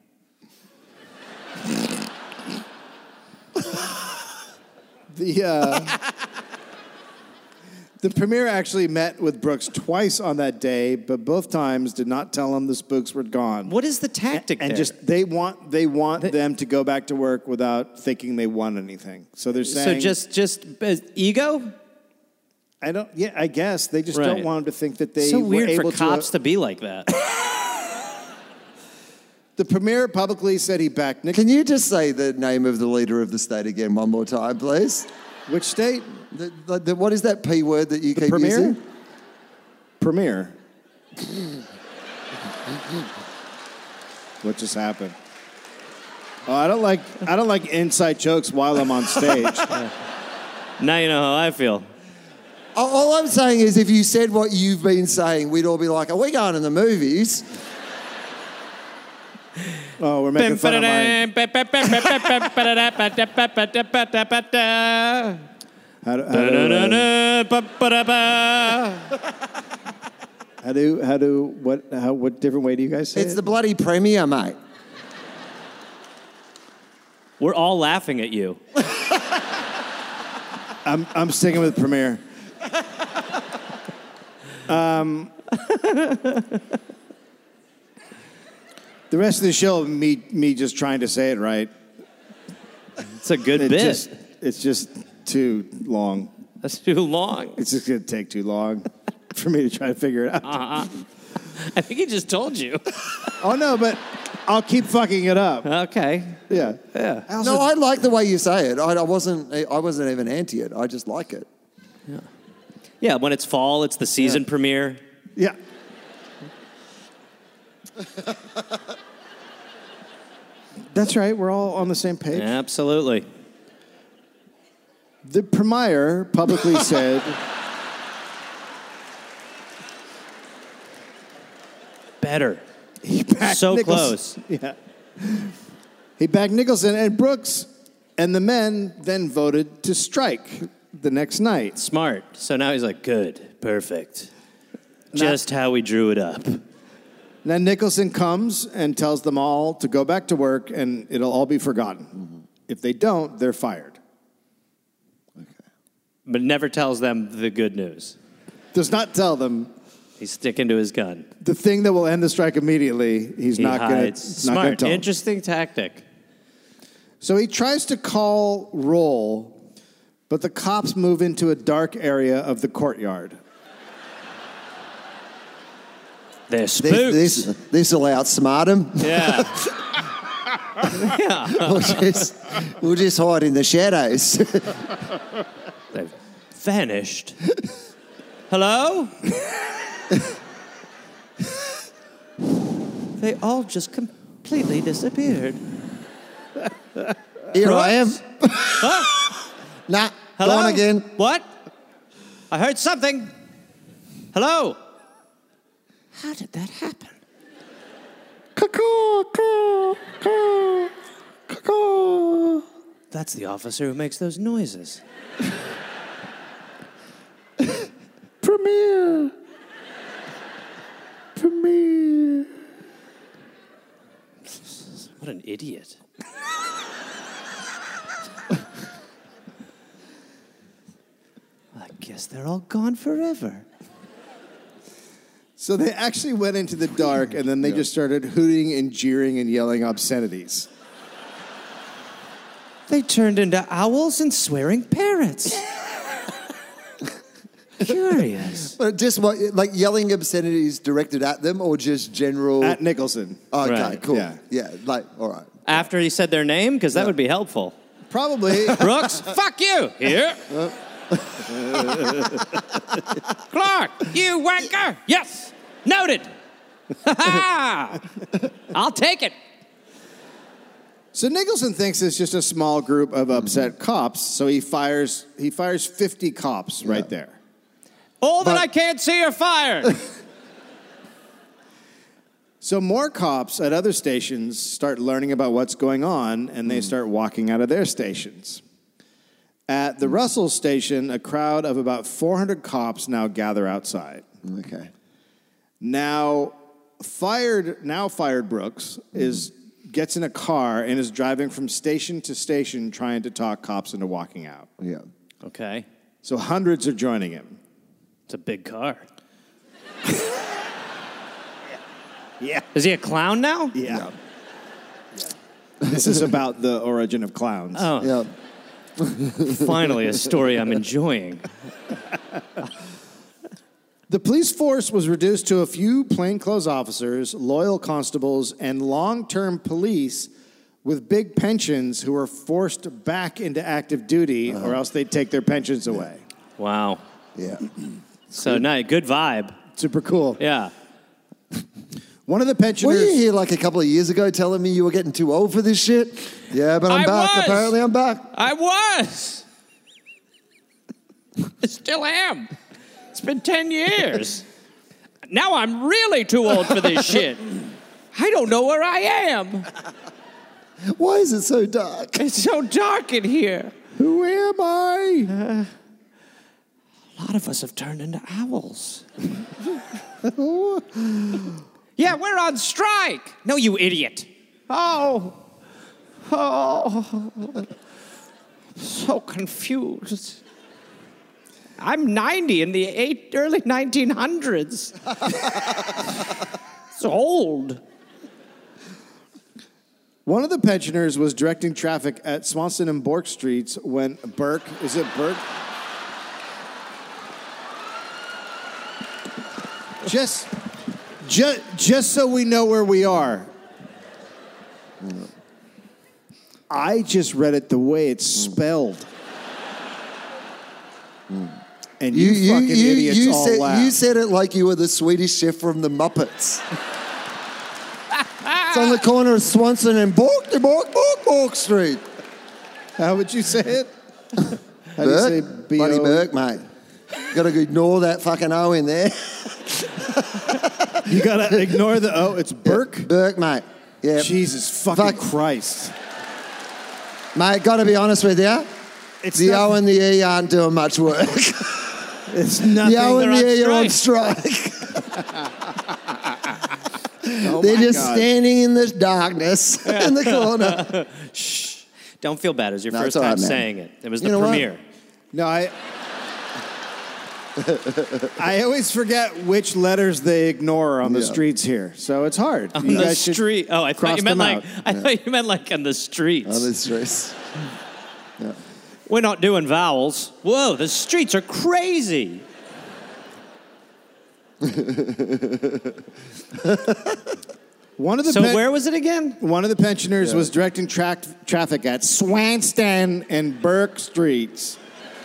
The premier actually met with Brooks twice on that day, but both times did not tell him the spooks were gone. What is the tactic And there? just they want them to go back to work without thinking they won anything. So they're saying just ego? I guess they just Right. don't want them to think that they So were weird able for cops to be like that. The premier publicly said he backed Nick. Can you just say the name of the leader of the state again one more time, please? Which state? What is that P word that you keep Premier? using? Premier. What just happened? Oh, I don't like inside jokes while I'm on stage. Now you know how I feel. All I'm saying is if you said what you've been saying, we'd all be like, are we going to the movies? Oh, we're making fun of my... What different way do you guys say It's it? the bloody premiere, mate. We're all laughing at you. I'm sticking with Premiere. The rest of the show, me just trying to say it right. It's a good bit. It's just too long. That's too long. It's just going to take too long for me to try to figure it out. I think he just told you. Oh, no, but I'll keep fucking it up. Okay. Yeah. No, I like the way you say it. I wasn't even anti it. I just like it. Yeah, when it's fall, it's the season premiere. Yeah. That's right. We're all on the same page. Absolutely. The premier publicly said... Better. He backed So Nicholson. close. Yeah. He backed Nicholson and Brooks, and the men then voted to strike the next night. Smart. So now he's like, good, perfect. Just how we drew it up. Then Nicholson comes and tells them all to go back to work, and it'll all be forgotten. Mm-hmm. If they don't, they're fired. But never tells them the good news. Does not tell them He's sticking to his gun. the thing that will end the strike immediately. He's He not going hides. to Smart. tell them. Interesting tactic. So he tries to call roll, but the cops move into a dark area of the courtyard. They're spooks. This will outsmart them. Yeah. We'll just hide in the shadows. They've vanished. Hello? They all just completely disappeared. Here I am. Huh? Nah, Hello? gone again. What? I heard something. Hello? How did that happen? That's the officer who makes those noises. Premiere. What an idiot. I guess they're all gone forever. So they actually went into the dark, and then they just started hooting and jeering and yelling obscenities. They turned into owls and swearing parrots. Curious. But just what, like yelling obscenities directed at them or just general? At Nicholson. Okay, Right. cool. Yeah. Yeah, like, all right. After he said their name, because that would be helpful. Probably. Brooks, fuck you. Here. Clark, you wanker. Yes. Noted. I'll take it. So Nicholson thinks it's just a small group of upset cops, so he fires 50 cops right there. All that I can't see are fired. So more cops at other stations start learning about what's going on, and they start walking out of their stations. At the Russell station, a crowd of about 400 cops now gather outside. Okay. Now fired Brooks gets in a car and is driving from station to station trying to talk cops into walking out. Yeah. Okay. So hundreds are joining him. It's a big car. Yeah. Is he a clown now? Yeah. This is about the origin of clowns. Oh, Yeah. finally a story I'm enjoying. The police force was reduced to a few plainclothes officers, loyal constables, and long-term police with big pensions who were forced back into active duty or else they'd take their pensions away. Wow. Yeah. So, nice. Good vibe. Super cool. Yeah. One of the Were pensioners. you here like a couple of years ago telling me you were getting too old for this shit? Yeah, but I'm I back. was. Apparently I'm back. I was. I still am. It's been 10 years. Now I'm really too old for this shit. I don't know where I am. Why is it so dark? It's so dark in here. Who am I? A lot of us have turned into owls. Yeah, we're on strike. No, you idiot. Oh. So confused. I'm 90 in the early 1900s. It's old. One of the pensioners was directing traffic at Swanson and Bourke Streets when Burke, is it Burke? Just so we know where we are. I just read it the way it's spelled. And you fucking idiots all laughed. You said it like you were the Swedish chef from the Muppets. It's on the corner of Swanson and Bourke Street. How would you say it? How do you say Burke? B-O? Bloody Burke, mate. Got to ignore that fucking O in there. You gotta ignore the O. It's Burke? Burke, mate. Yeah. Jesus fucking Christ. Mate, got to be honest with you. It's The not- O and the E aren't doing much work. It's nothing. The O and the E are on strike. strike. Oh They're my just God. standing in this darkness in the corner. Shh. Don't feel bad. It was your No, first it's all time right, man. saying it. It was You the know what? premiere. No, I always forget which letters they ignore on the Yeah. streets here, so it's hard. On You the guys should street. Oh, I thought cross you meant them like out. I thought you meant like on the streets. On the streets. We're not doing vowels. Whoa, the streets are crazy. One of the So where was it again? one of the pensioners was directing traffic at Swanston and Burke Streets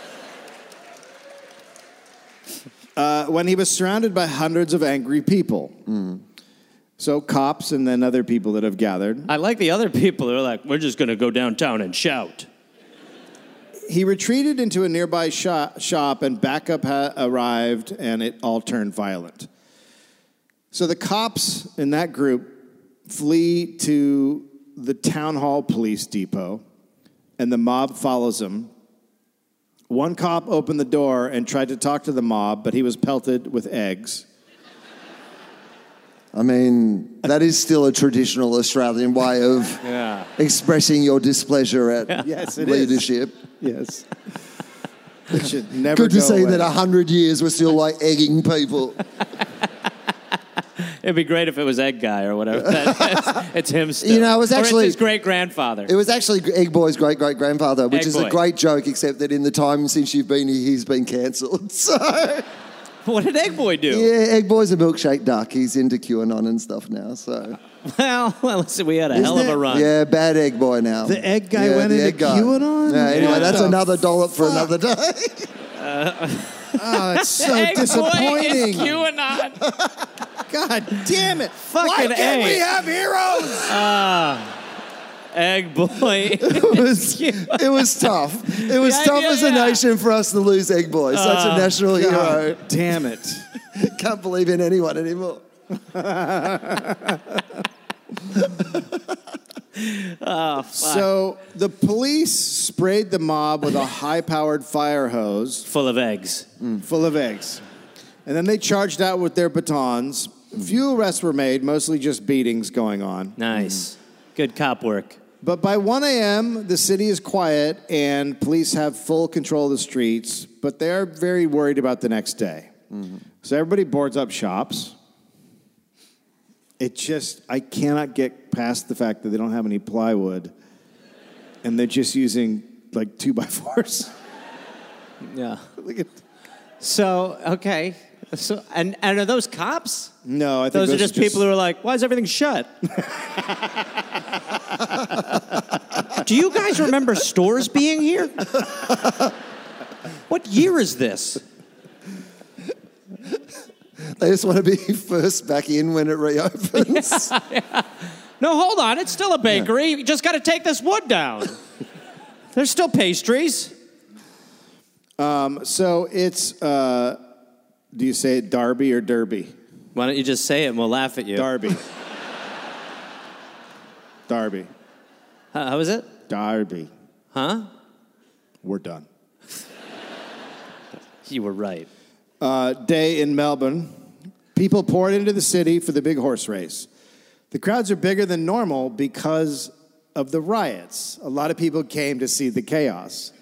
when he was surrounded by hundreds of angry people. So cops and then other people that have gathered. I like the other people who are like, we're just going to go downtown and shout. He retreated into a nearby shop and backup arrived and it all turned violent. So the cops in that group flee to the town hall police depot and the mob follows him. One cop opened the door and tried to talk to the mob, but he was pelted with eggs. I mean, that is still a traditional Australian way of Yeah. expressing your displeasure at Yes, it is. leadership. Yes. It should never Good to go see away. that 100 years we're still like egging people. It'd be great if it was Egg Guy or whatever. It's him still. You know, it was Or actually- it's his great-grandfather. It was actually Egg Boy's great-great-grandfather, which Egg is Boy. a great joke, except that in the time since you've been here, he's been cancelled. So, What did Egg Boy do? yeah, Egg Boy's a milkshake duck. He's into QAnon and stuff now, so. Well, listen, we had a hell of a run. Yeah, bad Egg Boy now. The egg guy Yeah, went the into egg guy. QAnon? Yeah, anyway, Yeah. that's The another dollop for another day. Oh, it's so Egg Boy is disappointing. QAnon. God damn it. Why Fucking can't we A. have heroes? Egg Boy. It was tough. It was The tough idea, as a yeah. nation for us to lose Egg Boy, such a national hero. God damn it. Can't believe in anyone anymore. So the police sprayed the mob with a high-powered fire hose Full of eggs. full of eggs. And then they charged out with their batons. Few arrests were made, mostly just beatings going on. Nice. Good cop work. But by 1 a.m., the city is quiet and police have full control of the streets, but they are very worried about the next day. So everybody boards up shops. I cannot get past the fact that they don't have any plywood and they're just using like 2x4s. Yeah. Look at, So, okay. So, and are those cops? no, I think Those are just people who are like, why is everything shut? Do you guys remember stores being here? What year is this? They just want to be first back in when it reopens. No, hold on. It's still a bakery. You just got to take this wood down. There's still pastries. So it's, do you say it Darby or Derby? Why don't you just say it and we'll laugh at you? Darby. Darby. How is it? Darby. Huh? We're done. You were right. Day in Melbourne. People poured into the city for the big horse race. The crowds are bigger than normal because of the riots. A lot of people came to see the chaos.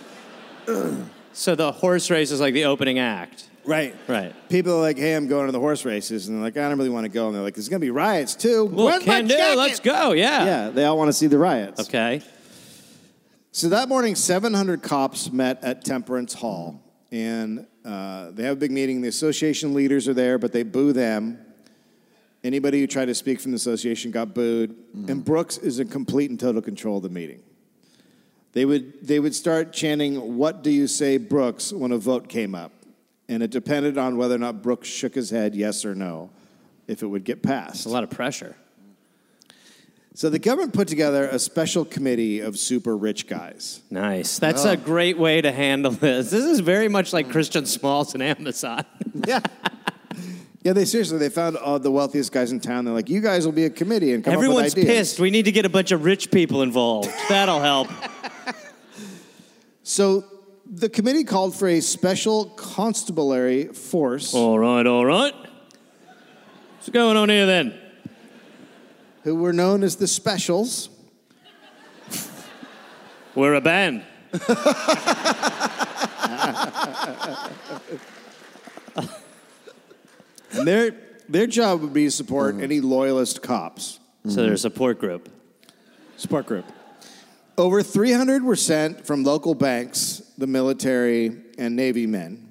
So the horse race is like the opening act. Right. Right. People are like, hey, I'm going to the horse races. And they're like, I don't really want to go. And they're like, there's going to be riots, too. Well, Where's my can do. jacket? Let's go. Yeah. Yeah, they all want to see the riots. Okay. So that morning, 700 cops met at Temperance Hall. And they have a big meeting. The association leaders are there, but they boo them. Anybody who tried to speak from the association got booed. And Brooks is in complete and total control of the meeting. They would start chanting, "What do you say, Brooks?" when a vote came up. And it depended on whether or not Brooks shook his head yes or no, if it would get passed. A lot of pressure. So the government put together a special committee of super rich guys. Nice. That's a great way to handle this. This is very much like Christian Smalls and Amazon. Yeah. Yeah, they found the wealthiest guys in town. They're like, you guys will be a committee and come Everyone's up with ideas. pissed. We need to get a bunch of rich people involved. That'll help. So the committee called for a special constabulary force All right. What's going on here then? who were known as the Specials. We're a band. And their job would be to support any loyalist cops. So they're a support group. Support group. Over 300 were sent from local banks, the military, and Navy men.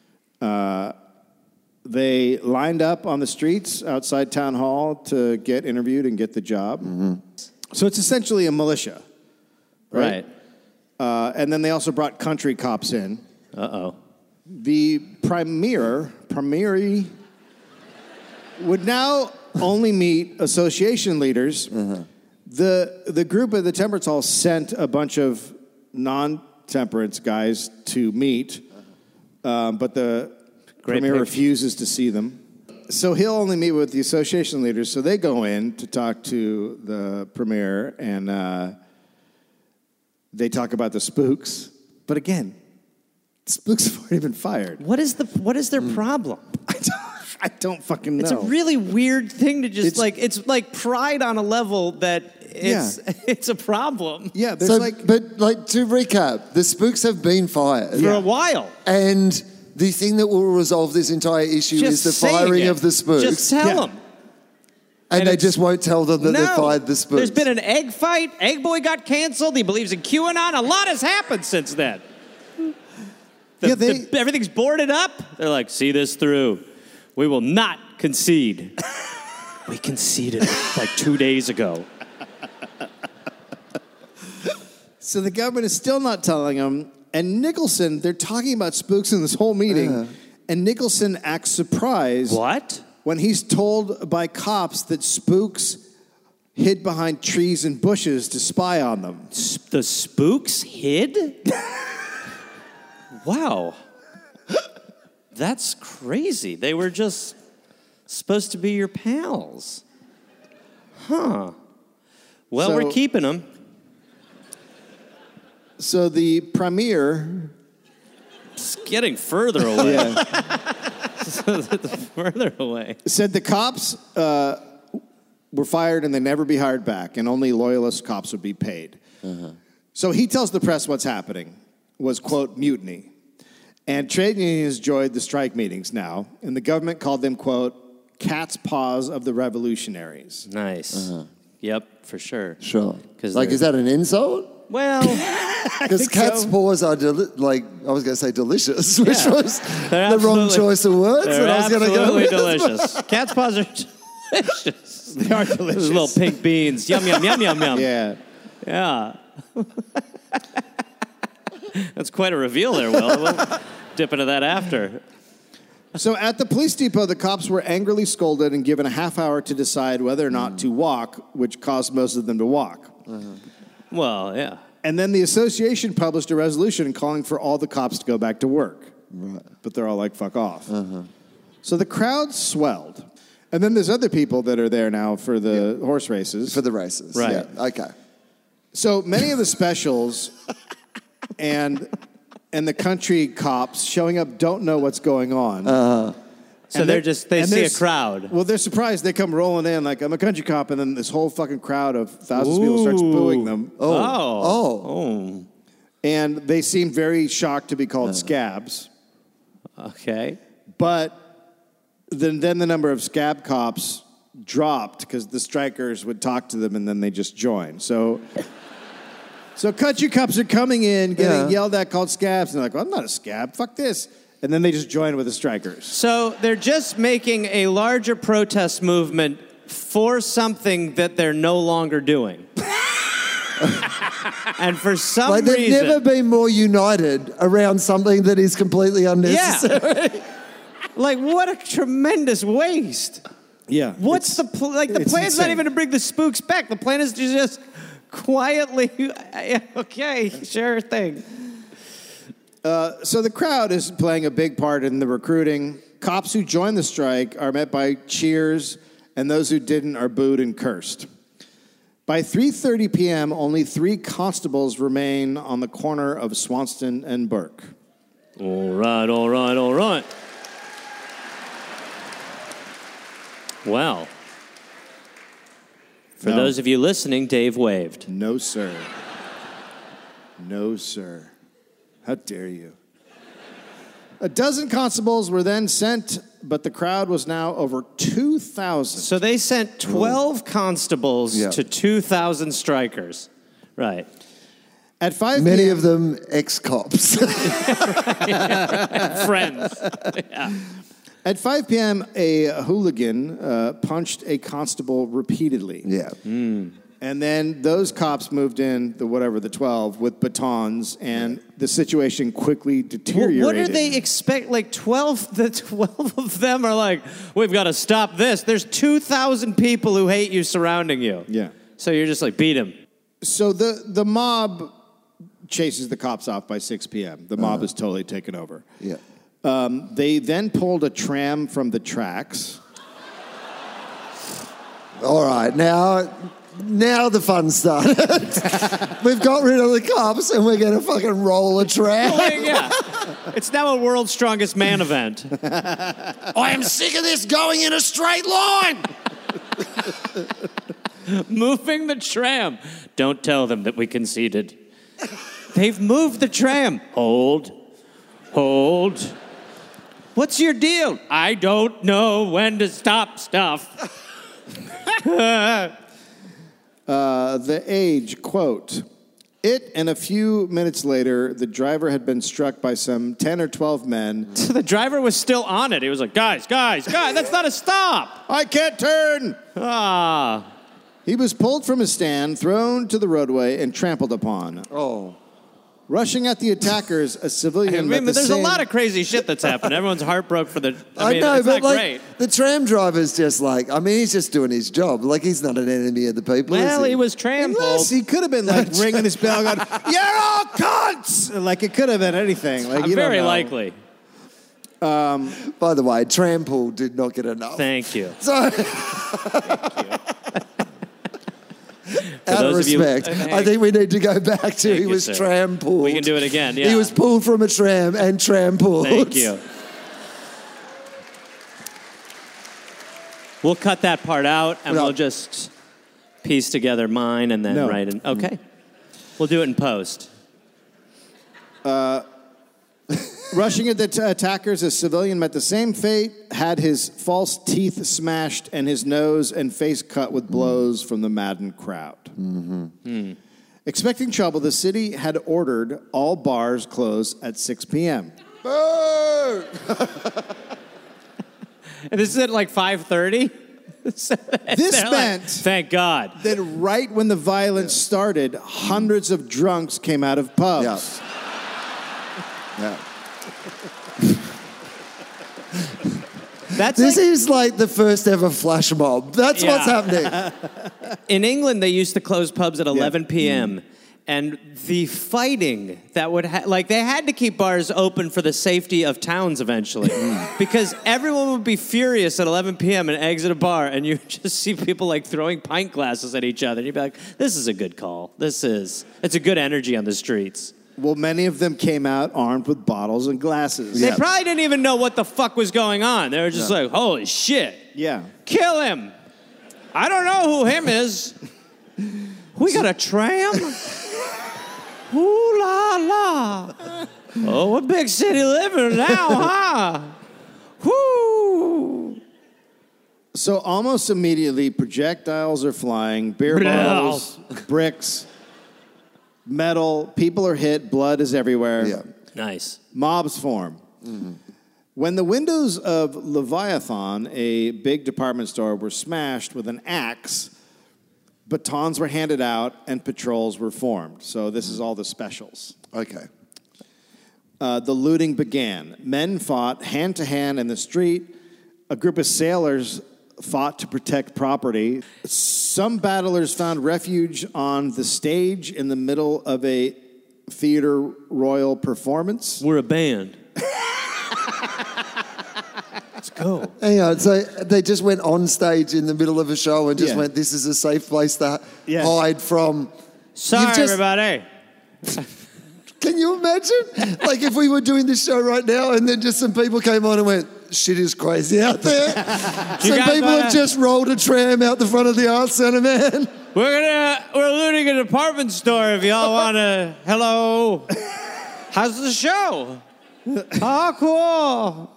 They lined up on the streets outside town hall to get interviewed and get the job. So it's essentially a militia. Right. And then they also brought country cops in. Uh-oh. The premier would now only meet association leaders. The group at the Temperance Hall sent a bunch of non-temperance guys to meet, but the premier refuses to see them. So he'll only meet with the association leaders. So they go in to talk to the premier, and they talk about the spooks. But again, the spooks have already been fired. What is their problem? I don't fucking know. It's a really weird thing to just it's like pride on a level that it's a problem. Yeah, there's So, but to recap, the spooks have been fired. For a while. And the thing that will resolve this entire issue is the firing of the spooks. Just tell them. And they just won't tell them that they fired the spooks. There's been an egg fight. Egg Boy got canceled. He believes in QAnon. A lot has happened since then. Everything's boarded up. They're like, see this through. We will not concede. We conceded like 2 days ago. So the government is still not telling them. And Nicholson, they're talking about spooks in this whole meeting. And Nicholson acts surprised. What? When he's told by cops that spooks hid behind trees and bushes to spy on them. The spooks hid? Wow. That's crazy. They were just supposed to be your pals. Huh. Well, we're keeping them. So the premier... It's getting further away. Further away. Said the cops were fired and they'd never be hired back, and only loyalist cops would be paid. So he tells the press what's happening was, quote, mutiny. And trade unions joined the strike meetings now, and the government called them, quote, cat's paws of the revolutionaries. Nice. Yep, for sure. Sure. Is that an insult? Well, because cat's paws are, I was going to say delicious, which was They're the wrong choice of words. They're I was going to go with delicious. Cat's paws are delicious. They are delicious. Those little pink beans. Yum, yum, yum, yum, yum. Yeah. Yeah. That's quite a reveal there, Will. We'll dip into that after. So at the police depot, the cops were angrily scolded and given a half hour to decide whether or not to walk, which caused most of them to walk. Well, yeah. And then the association published a resolution calling for all the cops to go back to work. Right. But they're all like, fuck off. So the crowd swelled. And then there's other people that are there now for the horse races. For the races. Right. Yeah. Okay. So many of the specials and the country cops showing up don't know what's going on. So And they see a there's- crowd. Well, they're surprised. They come rolling in like, I'm a country cop, and then this whole fucking crowd of thousands of people starts booing them. Oh. And they seem very shocked to be called scabs. Okay. But then the number of scab cops dropped because the strikers would talk to them and then they just joined. So country cops are coming in, getting yelled at, called scabs, and they're like, well, I'm not a scab. Fuck this. And then they just join with the strikers. So they're just making a larger protest movement for something that they're no longer doing. And for some Like, they've reason... never been more united around something that is completely unnecessary. Yeah. Like, what a tremendous waste. Yeah. What's the the it's plan's not insane. even to bring the spooks back. The plan is to just quietly, okay, sure thing. So the crowd is playing a big part in the recruiting. Cops who join the strike are met by cheers, and those who didn't are booed and cursed. By 3:30 p.m., only 3 constables remain on the corner of Swanston and Burke. All right. Well, for those of you listening, Dave waved. No, sir. No, sir. How dare you? A dozen constables were then sent, but the crowd was now over 2,000. So they sent 12 constables to 2,000 strikers. Right. At 5 Many p.m. of them ex-cops. Friends. Yeah. At 5 p.m., a hooligan punched a constable repeatedly. Yeah. And then those cops moved in, the 12, with batons, and the situation quickly deteriorated. What do they expect? Like 12, the 12 of them are like, we've got to stop this. There's 2,000 people who hate you surrounding you. Yeah. So you're just like, beat him. So the mob chases the cops off by 6 p.m. The mob is totally taken over. Yeah. They then pulled a tram from the tracks. All right, now the fun started. We've got rid of the cops and we're going to fucking roll a tram. Yeah. It's now a World's Strongest Man event. I am sick of this going in a straight line. Moving the tram. Don't tell them that we conceded. They've moved the tram. Hold. What's your deal? I don't know when to stop stuff. The Age, quote, "It and a few minutes later, the driver had been struck by some 10 or 12 men. So the driver was still on it. He was like, guys, that's not a stop. I can't turn! Ah. He was pulled from his stand, thrown to the roadway, and trampled upon. Oh. Rushing at the attackers, a civilian... There's a lot of crazy shit that's happened. Everyone's heartbroken for the... I know, it's but not like great. the tram driver's just like, he's just doing his job. Like, he's not an enemy of the people. Well, is he was trampled. Unless he could have been like ringing his bell, going, "You're all cunts!" Like it could have been anything. Like Very likely. By the way, trample did not get enough. Thank you. So, out of those of you- respect, I think we need to go back to Thank he you, was sir. tram pulled. We can do it again, yeah. He was pulled from a tram and tram pulled. Thank you. We'll cut that part out, and No. we'll just piece together mine and then No. write in. Okay. We'll do it in post. Rushing at the attackers, a civilian met the same fate, had his false teeth smashed and his nose and face cut with blows from the maddened crowd. Expecting trouble, the city had ordered all bars close at 6 p.m. Boo! And this is at like 5:30? This They're meant like, thank God. that right when the violence started, hundreds of drunks came out of pubs. Yeah. This is like the first ever flash mob. That's what's happening. In England, they used to close pubs at 11 p.m. And the fighting that would they had to keep bars open for the safety of towns eventually, because everyone would be furious at 11 p.m. and exit a bar, and you just see people like throwing pint glasses at each other. And you'd be like, "This is a good call. It's a good energy on the streets." Well, many of them came out armed with bottles and glasses. They probably didn't even know what the fuck was going on. They were just like, "Holy shit! Yeah, Kill him! I don't know who him is. We got a tram." Ooh la la! Oh, what big city living now, huh? Woo! So almost immediately, projectiles are flying, beer bottles, bricks, metal. People are hit. Blood is everywhere. Yeah. Nice. Mobs form. Mm-hmm. When the windows of Leviathan, a big department store, were smashed with an axe, batons were handed out and patrols were formed. So this is all the specials. Okay. The looting began. Men fought hand-to-hand in the street. A group of sailors fought to protect property. Some battlers found refuge on the stage in the middle of a theater royal performance. We're a band. Let's go. Hang on, so they just went on stage in the middle of a show and just went, "This is a safe place to hide from." Sorry, everybody. Can you imagine? Like if we were doing this show right now and then just some people came on and went, "Shit is crazy out there." Some people have just rolled a tram out the front of the Arts Centre, man. We're looting a department store if y'all wanna. Hello. How's the show? Oh, cool.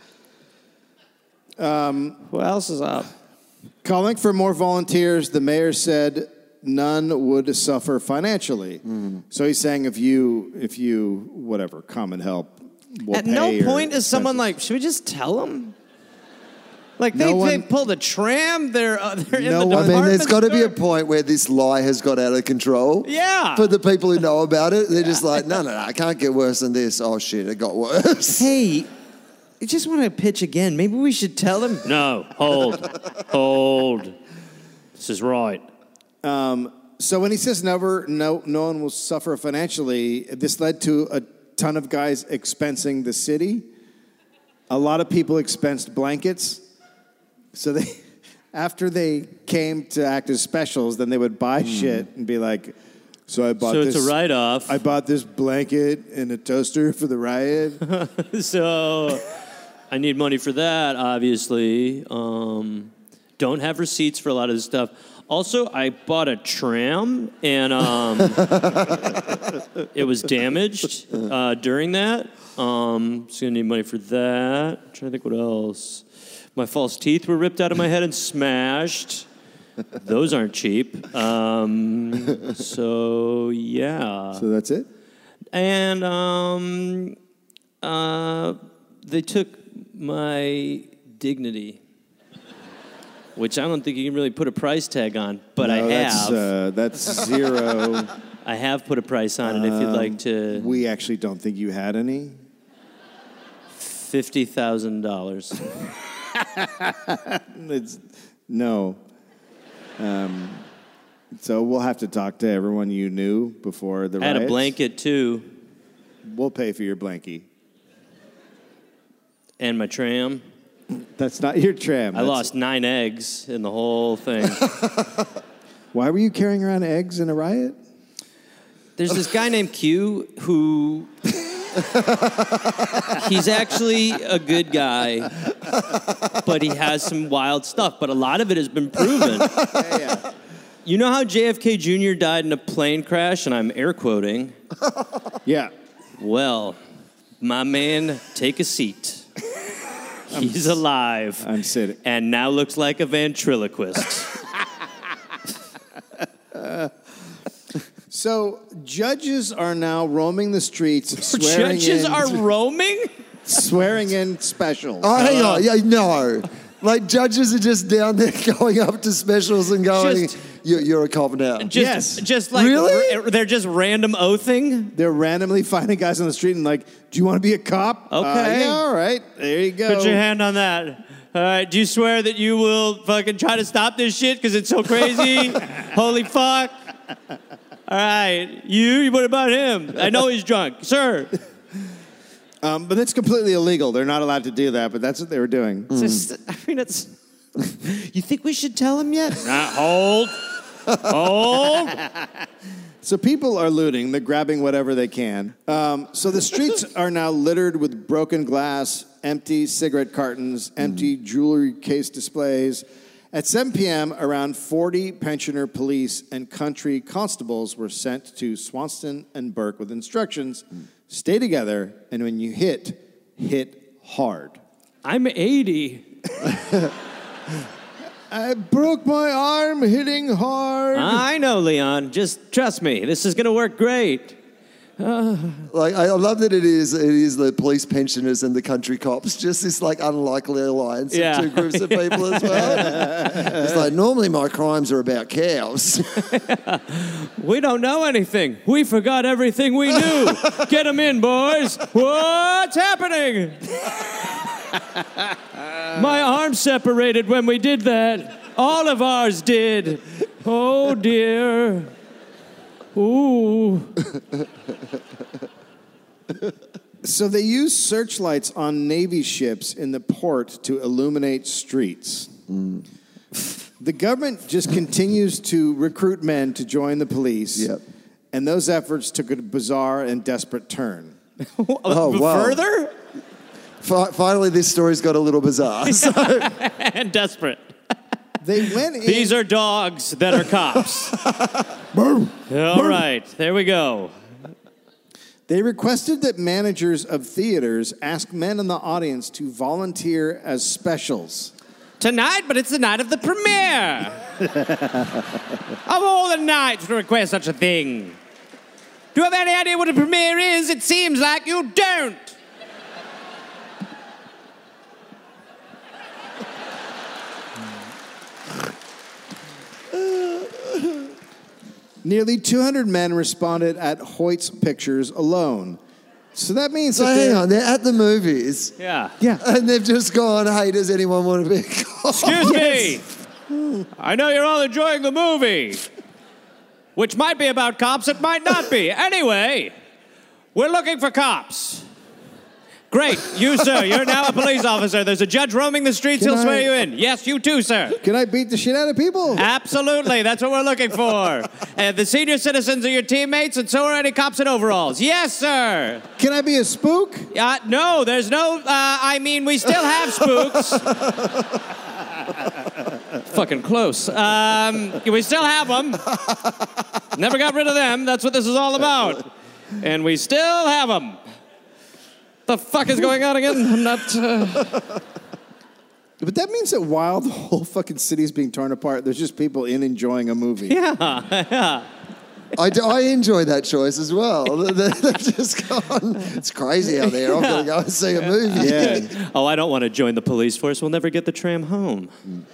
Who else is up? Calling for more volunteers, the mayor said none would suffer financially. So he's saying if you whatever, come and help, we'll At pay no your point is someone expenses. like, should we just tell them? Like they No one- pulled a tram. They're in the No one- I mean, there's department got to be a store. point where this lie has got out of control. Yeah. For the people who know about it, they're just like, no, I can't get worse than this. Oh, shit, it got worse. Hey, I just want to pitch again. Maybe we should tell them. No, hold. This is right. So when he says no one will suffer financially, this led to a ton of guys expensing the city. A lot of people expensed blankets. So after they came to act as specials, then they would buy shit and be like, so I bought So this. it's a write-off. I bought this blanket and a toaster for the riot. So I need money for that, obviously. Don't have receipts for a lot of this stuff. Also, I bought a tram, and it was damaged during that. So I'm going to need money for that. I'm trying to think what else. My false teeth were ripped out of my head and smashed. Those aren't cheap. So, yeah. So that's it? And they took my dignity, which I don't think you can really put a price tag on, but I have. That's zero. I have put a price on it if you'd like to. We actually don't think you had any. $50,000. It's no. So we'll have to talk to everyone you knew before the I had riots. a blanket, too, We'll pay for your blankie. and my tram. That's not your tram. I lost 9 eggs in the whole thing. Why were you carrying around eggs in a riot? There's this guy named Q who... He's actually a good guy, but he has some wild stuff. But a lot of it has been proven. Yeah. You know how JFK Jr. died in a plane crash, and I'm air quoting? Yeah. Well, my man, take a seat. He's alive. I'm sitting. And now looks like a ventriloquist. So judges are now roaming the streets, swearing Judges in, are roaming? swearing in specials. Oh, hang on. Yeah, no. Like, judges are just down there going up to specials and going, Just you're a cop now. Just like Really? they're just random oathing. They're randomly finding guys on the street and like, do you want to be a cop? Okay. Yeah, all right. There you go. Put your hand on that. All right, do you swear that you will fucking try to stop this shit because it's so crazy? Holy fuck. All right, you, what about him? I know he's drunk. Sir. But it's completely illegal. They're not allowed to do that, but that's what they were doing. It's just, I mean, it's... You think we should tell him yet? Hold. So people are looting. They're grabbing whatever they can. So the streets are now littered with broken glass, empty cigarette cartons, empty jewelry case displays. At 7 p.m., around 40 pensioner police and country constables were sent to Swanston and Burke with instructions, stay together, and when you hit hard. I'm 80. I broke my arm hitting hard. I know, Leon. Just trust me. This is going to work great. Like I love that it is the police pensioners and the country cops. Just this like unlikely alliance of two groups of people as well. It's like normally my crimes are about cows. We don't know anything. We forgot everything we knew. Get them in, boys. What's happening? My arm separated when we did that. All of ours did. Oh, dear. Ooh. So they use searchlights on Navy ships in the port to illuminate streets. The government just continues to recruit men to join the police. Yep. And those efforts took a bizarre and desperate turn. Oh, wow. Further? Finally, this story's got a little bizarre. And desperate. They went in. These are dogs that are cops. All right, there we go. They requested that managers of theaters ask men in the audience to volunteer as specials. Tonight, but it's the night of the premiere. Of all the nights to request such a thing. Do you have any idea what a premiere is? It seems like you don't. Nearly 200 men responded at Hoyt's Pictures alone. So that means So that hang on, they're at the movies. Yeah. And they've just gone, hey, does anyone want to be a cop? Excuse me. I know you're all enjoying the movie, which might be about cops, it might not be. Anyway, we're looking for cops. Great. You, sir, you're now a police officer. There's a judge roaming the streets. Can He'll swear I- you in. Yes, you too, sir. Can I beat the shit out of people? Absolutely. That's what we're looking for. The senior citizens are your teammates, and so are any cops in overalls. Yes, sir. Can I be a spook? No, there's no... we still have spooks. Fucking close. We still have them. Never got rid of them. That's what this is all about. And we still have them. The fuck is going on again? I'm not... But that means that while the whole fucking city's being torn apart, there's just people in enjoying a movie. Yeah. I enjoy that choice as well. They've just gone, it's crazy out there. I'm going to go and see a movie. Yeah. Oh, I don't want to join the police force. We'll never get the tram home.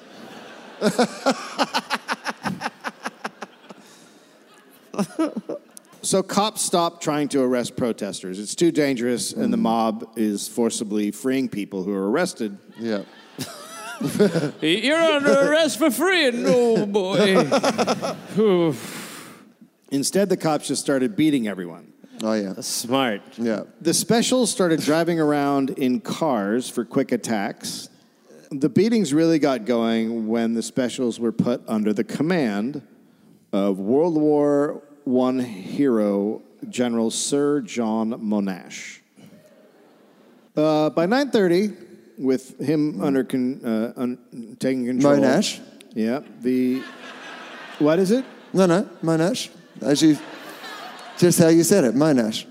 So cops stopped trying to arrest protesters. It's too dangerous, and the mob is forcibly freeing people who are arrested. Yeah. You're under arrest for freeing. Oh, boy. Instead, the cops just started beating everyone. Oh, yeah. Smart. Yeah. The specials started driving around in cars for quick attacks. The beatings really got going when the specials were put under the command of World War I hero General Sir John Monash. By 9:30, with him taking control. Monash? Yeah. What is it? No, Monash. Just how you said it, Monash.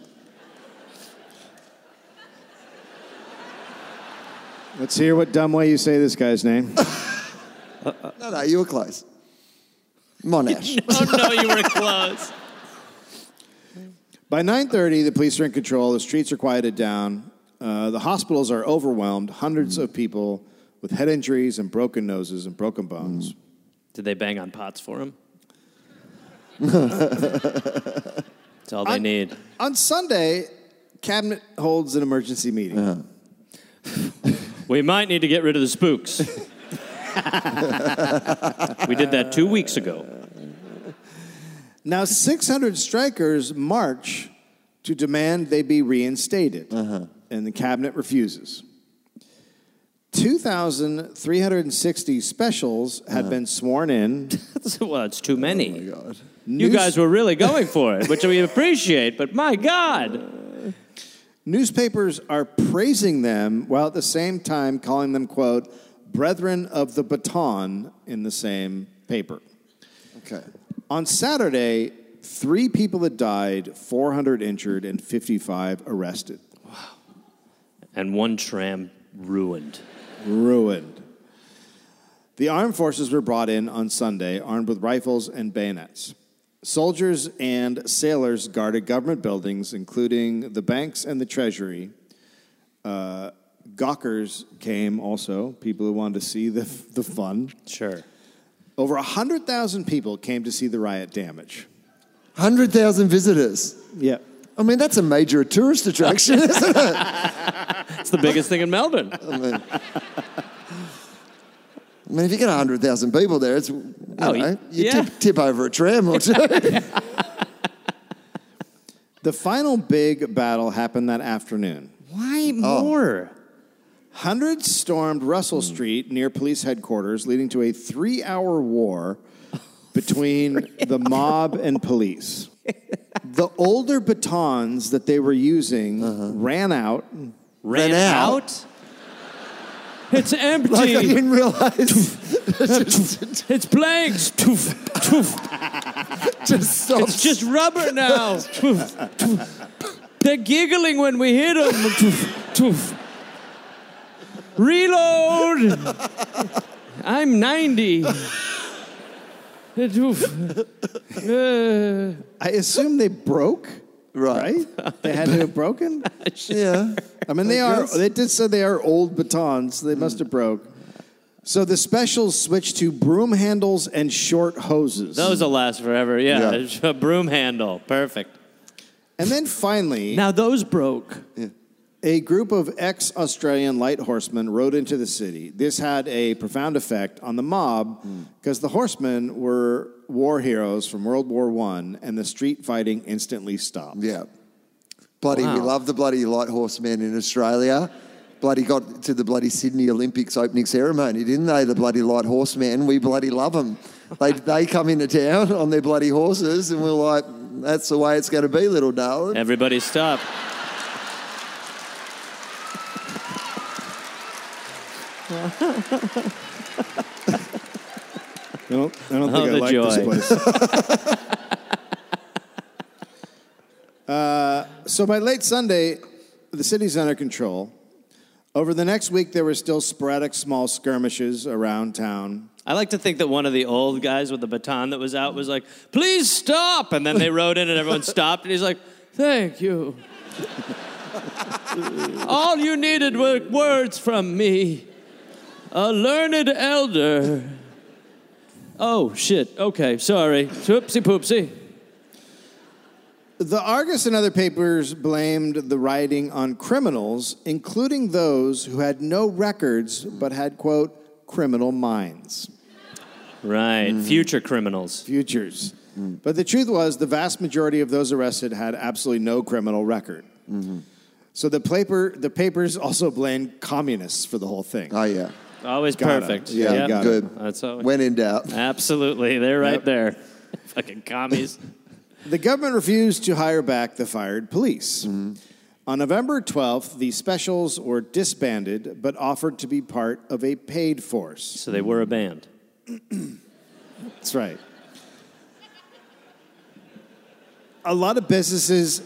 Let's hear what dumb way you say this guy's name. No, you were close. Monash. Oh, no, you were close. By 9:30, the police are in control. The streets are quieted down. The hospitals are overwhelmed. Hundreds of people with head injuries and broken noses and broken bones. Did they bang on pots for him? That's all they need. On Sunday, Cabinet holds an emergency meeting. We might need to get rid of the spooks. We did that 2 weeks ago. Now, 600 strikers march to demand they be reinstated, and the Cabinet refuses. 2,360 specials had been sworn in. Well, it's too many. Oh, my God. You guys were really going for it, which we appreciate, but my God. Newspapers are praising them while at the same time calling them, quote, brethren of the baton in the same paper. Okay. On Saturday, 3 people had died, 400 injured, and 55 arrested. And one tram ruined. Ruined. The armed forces were brought in on Sunday, armed with rifles and bayonets. Soldiers and sailors guarded government buildings, including the banks and the treasury. Gawkers came also, people who wanted to see the fun. Sure. Over 100,000 people came to see the riot damage. 100,000 visitors. Yeah. I mean, that's a major tourist attraction, isn't it? It's the biggest thing in Melbourne. I mean, if you get 100,000 people there, it's, you tip over a tram or two. The final big battle happened that afternoon. Why more? Hundreds stormed Russell Street near police headquarters, leading to a 3-hour war between the mob and police. The older batons that they were using ran out. Ran out? It's empty. Like I didn't realize. It's blanks. Just stop. It's just rubber now. They're giggling when we hit them. Reload. I'm 90. I assume they broke, Right. They had to have broken? Yeah. I mean, they did say they are old batons. So they must have broke. So the specials switched to broom handles and short hoses. Those will last forever. Yeah. A broom handle. Perfect. And then finally, Now those broke. a group of ex-Australian light horsemen rode into the city. This had a profound effect on the mob because the horsemen were war heroes from World War I, and the street fighting instantly stopped. Yeah. Bloody, we love the bloody light horsemen in Australia. Bloody got to the bloody Sydney Olympics opening ceremony, didn't they? The bloody light horsemen. We bloody love them. They come into town on their bloody horses, and we're like, that's the way it's going to be, little darling. Everybody stop. I don't think I like this place. So by late Sunday, the city's under control. Over the next week, there were still sporadic small skirmishes around town. I like to think that one of the old guys with the baton that was out was like, please stop. And then they rode in and everyone stopped. And he's like, thank you. All you needed were words from me. A learned elder. Oh, shit. Okay, sorry. Whoopsie poopsie. The Argus and other papers blamed the rioting on criminals, including those who had no records but had, quote, criminal minds. Right. Future criminals. Futures. But the truth was, the vast majority of those arrested had absolutely no criminal record. So the papers also blamed communists for the whole thing. Oh, yeah. Always Gotta. perfect. Yeah, Yep. got Good. it. That's always... When in doubt. Absolutely. They're right there. Fucking commies. The government refused to hire back the fired police. On November 12th, the specials were disbanded but offered to be part of a paid force. So they were a band. That's right. A lot of businesses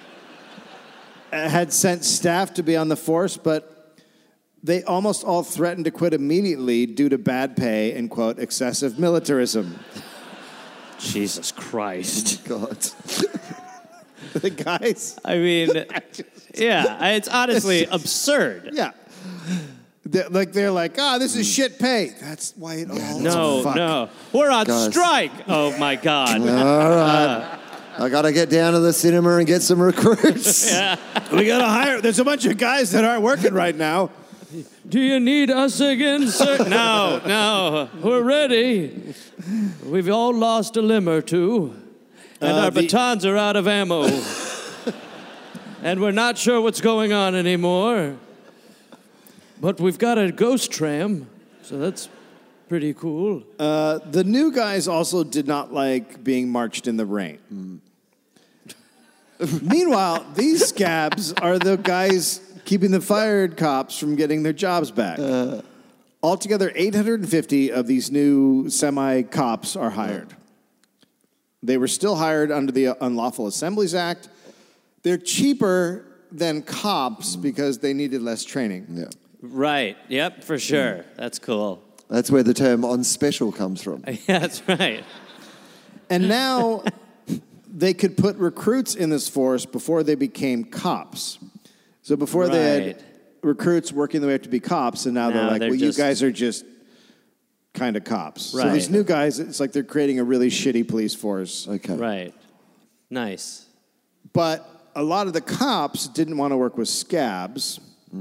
had sent staff to be on the force, but they almost all threatened to quit immediately due to bad pay and, quote, excessive militarism. Jesus Christ. God. The guys... I mean, yeah, it's honestly absurd. Yeah. They're like, this is shit pay. That's why it all. No. We're on Guys. strike. Oh, my God. All right. I got to get down to the cinema and get some recruits. We got to hire. There's a bunch of guys that aren't working right now. Do you need us again, sir? No. We're ready. We've all lost a limb or two. And our batons are out of ammo. And we're not sure what's going on anymore. But we've got a ghost tram, so that's pretty cool. The new guys also did not like being marched in the rain. Meanwhile, these scabs are the guys keeping the fired cops from getting their jobs back. Altogether, 850 of these new semi-cops are hired. They were still hired under the Unlawful Assemblies Act. They're cheaper than cops because they needed less training. Yeah. Right. Yep, for sure. That's cool. That's where the term on special comes from. Yeah, that's right. And now they could put recruits in this force before they became cops. So before they had Right. recruits working their way up to be cops, and now they're Now like, they're well, just- you guys are just kind of cops. So Right. these new guys, it's like they're creating a really shitty police force. Okay. Right. Nice. But a lot of the cops didn't want to work with scabs.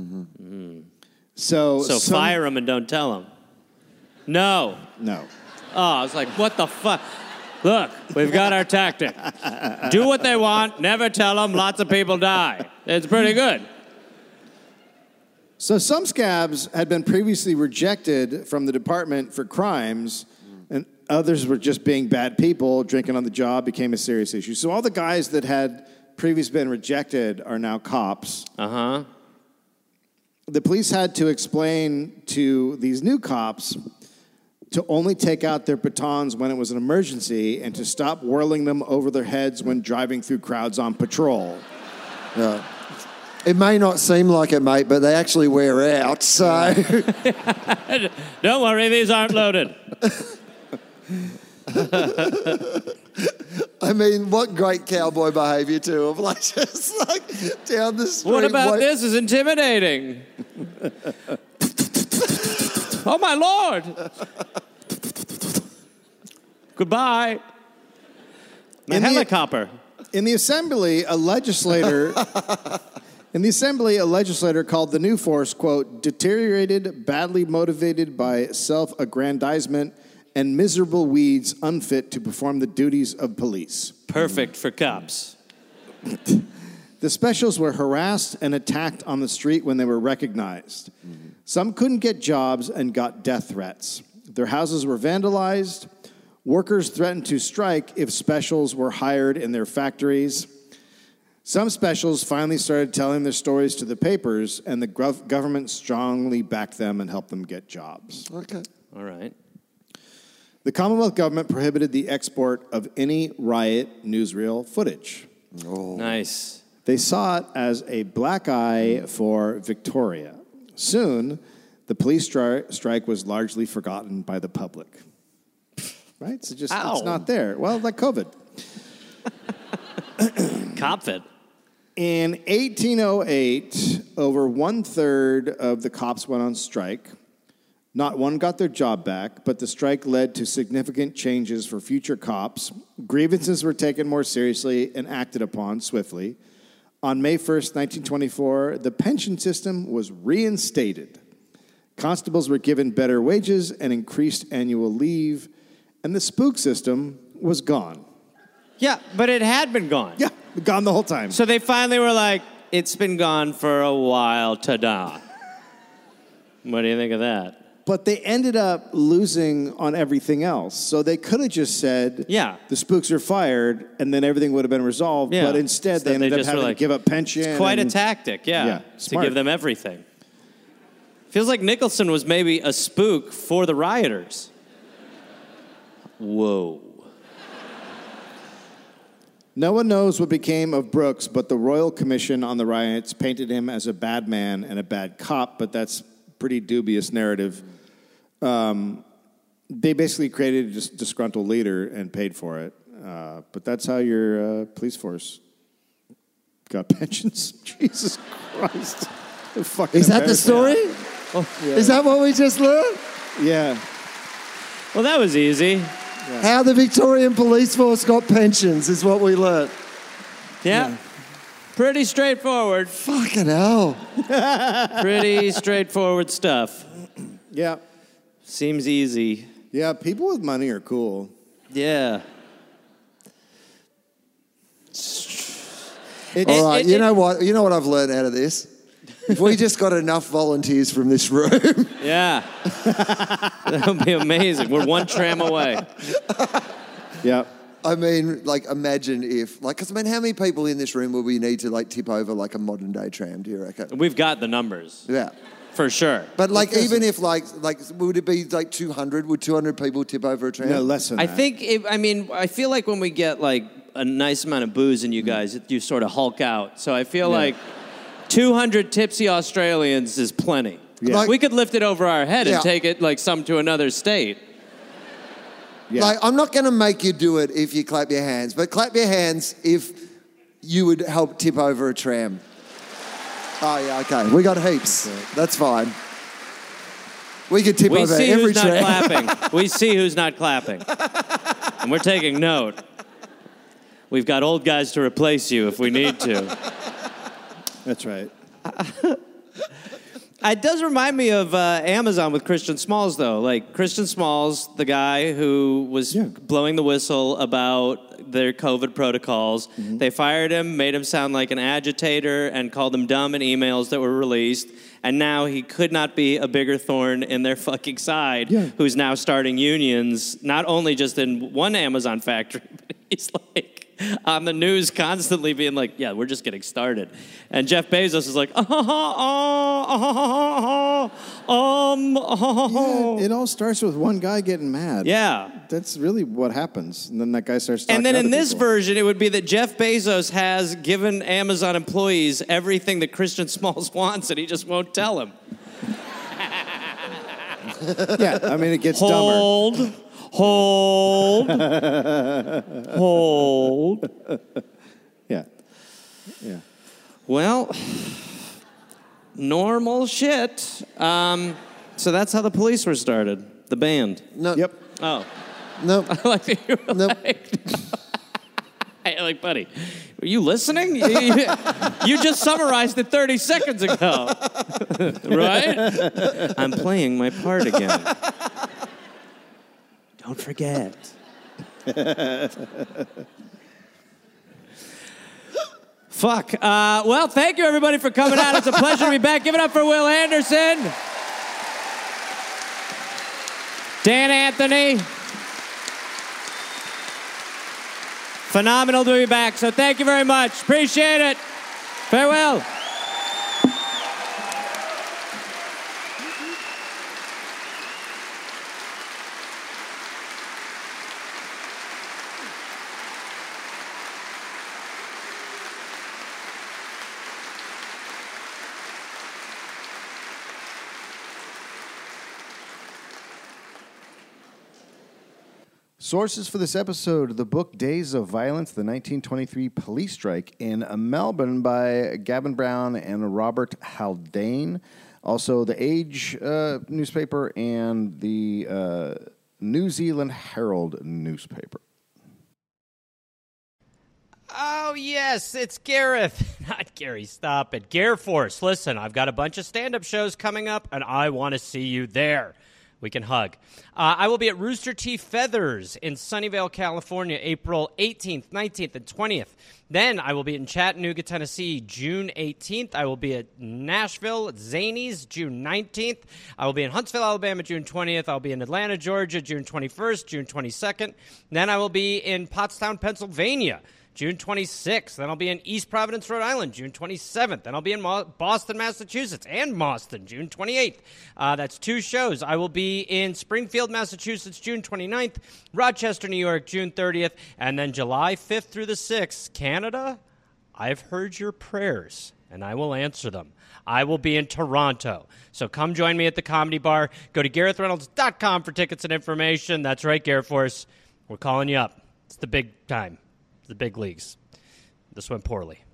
So some- fire them and don't tell them. No. No. Oh, I was like, what the fuck? Look, we've got our tactic. Do what they want, never tell them, lots of people die. It's pretty good. So some scabs had been previously rejected from the department for crimes, and others were just being bad people. Drinking on the job became a serious issue. So all the guys that had previously been rejected are now cops. Uh-huh. The police had to explain to these new cops to only take out their batons when it was an emergency and to stop whirling them over their heads when driving through crowds on patrol. Yeah. It may not seem like it, mate, but they actually wear out, so... Don't worry, these aren't loaded. I mean, what great cowboy behaviour, too, of like just like down the street. What about this is intimidating? Oh, my Lord. Goodbye. My In the- helicopter. In the assembly, a legislator called the new force, quote, deteriorated, badly motivated by self-aggrandizement and miserable weeds unfit to perform the duties of police. Perfect for cops. The specials were harassed and attacked on the street when they were recognized. Some couldn't get jobs and got death threats. Their houses were vandalized. Workers threatened to strike if specials were hired in their factories. Some specials finally started telling their stories to the papers, and the government strongly backed them and helped them get jobs. Okay. All right. The Commonwealth government prohibited the export of any riot newsreel footage. Nice. They saw it as a black eye for Victoria. Soon, the police strike was largely forgotten by the public. Right? So just Ow. it's not there. Well, like COVID. Copfit. In 1808, over 1/3 of the cops went on strike. Not one got their job back, but the strike led to significant changes for future cops. Grievances were taken more seriously and acted upon swiftly. On May 1st, 1924, the pension system was reinstated. Constables were given better wages and increased annual leave, and the spook system was gone. Yeah, but it had been gone. Yeah, gone the whole time. So they finally were like, it's been gone for a while, ta-da. What do you think of that? But they ended up losing on everything else. So they could have just said, Yeah. the spooks are fired, and then everything would have been resolved. Yeah. But instead, they ended up just were having like, to give up pension. It's quite a and- tactic, Yeah, to smart. give them everything. Feels like Nicholson was maybe a spook for the rioters. Whoa. No one knows what became of Brooks, but the Royal Commission on the riots painted him as a bad man and a bad cop, but that's pretty dubious narrative. They basically created a disgruntled leader and paid for it. But that's how your police force got pensions. Jesus Christ. Fucking Is that the embarrassing. story? Is that what we just learned? Yeah. Well, that was easy. How the Victorian Police Force got pensions is what we learnt. Yeah. Pretty straightforward. Fucking hell. Pretty straightforward stuff. Yeah. Seems easy. Yeah, people with money are cool. Yeah. All right, you know what? You know what I've learned out of this? If we just got enough volunteers from this room. Yeah. That would be amazing. We're one tram away. Yeah. I mean, like, imagine if, like, because, I mean, how many people in this room would we need to, like, tip over, like, a modern-day tram, do you reckon? We've got the numbers. Yeah. For sure. But, like, even if, like, would it be, like, 200? Would 200 people tip over a tram? No, less than I that. think, I feel like when we get, like, a nice amount of booze in you guys, you sort of hulk out. So I feel like 200 tipsy Australians is plenty. Yeah. Like- we could lift it over our head Yeah. and take it, like, some to another state. Yeah. Like, I'm not going to make you do it if you clap your hands, but clap your hands if you would help tip over a tram. Oh, yeah, okay. We got heaps. That's fine. We could tip We over see every who's not tram. clapping. We see who's not clapping. And we're taking note. We've got old guys to replace you if we need to. That's right. It does remind me of Amazon with Christian Smalls, though. Like, Christian Smalls, the guy who was blowing the whistle about their COVID protocols, they fired him, made him sound like an agitator, and called him dumb in emails that were released. And now he could not be a bigger thorn in their fucking side, who's now starting unions, not only just in one Amazon factory, but he's like on the news constantly being like, yeah, we're just getting started. And Jeff Bezos is like, Yeah, it all starts with one guy getting mad. Yeah. That's really what happens. And then that guy starts talking And then to in other this people. version, it would be that Jeff Bezos has given Amazon employees everything that Christian Smalls wants, and he just won't tell them. Yeah, I mean, it gets dumber. Hold. Yeah. Yeah. Well, normal shit. So that's how the police were started. The band. No. Yep. Oh. No. I like that you were Nope. like, buddy, were you listening? You just summarized it 30 seconds ago. Right? I'm playing my part again. Don't forget. Fuck. Well, thank you, everybody, for coming out. It's a pleasure to be back. Give it up for Will Anderson. Dan Anthony. Phenomenal to be back. So thank you very much. Appreciate it. Farewell. Sources for this episode: the book Days of Violence, the 1923 police strike in Melbourne by Gavin Brown and Robert Haldane. Also, the Age newspaper and the New Zealand Herald newspaper. Oh, yes, it's Gareth. Not Gary, stop it. Gare Force. Listen, I've got a bunch of stand-up shows coming up, and I want to see you there. We can hug. I will be at Rooster Teeth Feathers in Sunnyvale, California, April 18th, 19th, and 20th. Then I will be in Chattanooga, Tennessee, June 18th. I will be at Nashville, at Zanies, June 19th. I will be in Huntsville, Alabama, June 20th. I'll be in Atlanta, Georgia, June 21st, June 22nd. Then I will be in Pottstown, Pennsylvania, June 26th. Then I'll be in East Providence, Rhode Island, June 27th. Then I'll be in Boston, Massachusetts, and Boston, June 28th. That's 2 shows. I will be in Springfield, Massachusetts, June 29th, Rochester, New York, June 30th, and then July 5th through the 6th, Canada. I've heard your prayers, and I will answer them. I will be in Toronto. So come join me at the Comedy Bar. Go to GarethReynolds.com for tickets and information. That's right, Gare Force. We're calling you up. It's the big time. The big leagues. This went poorly.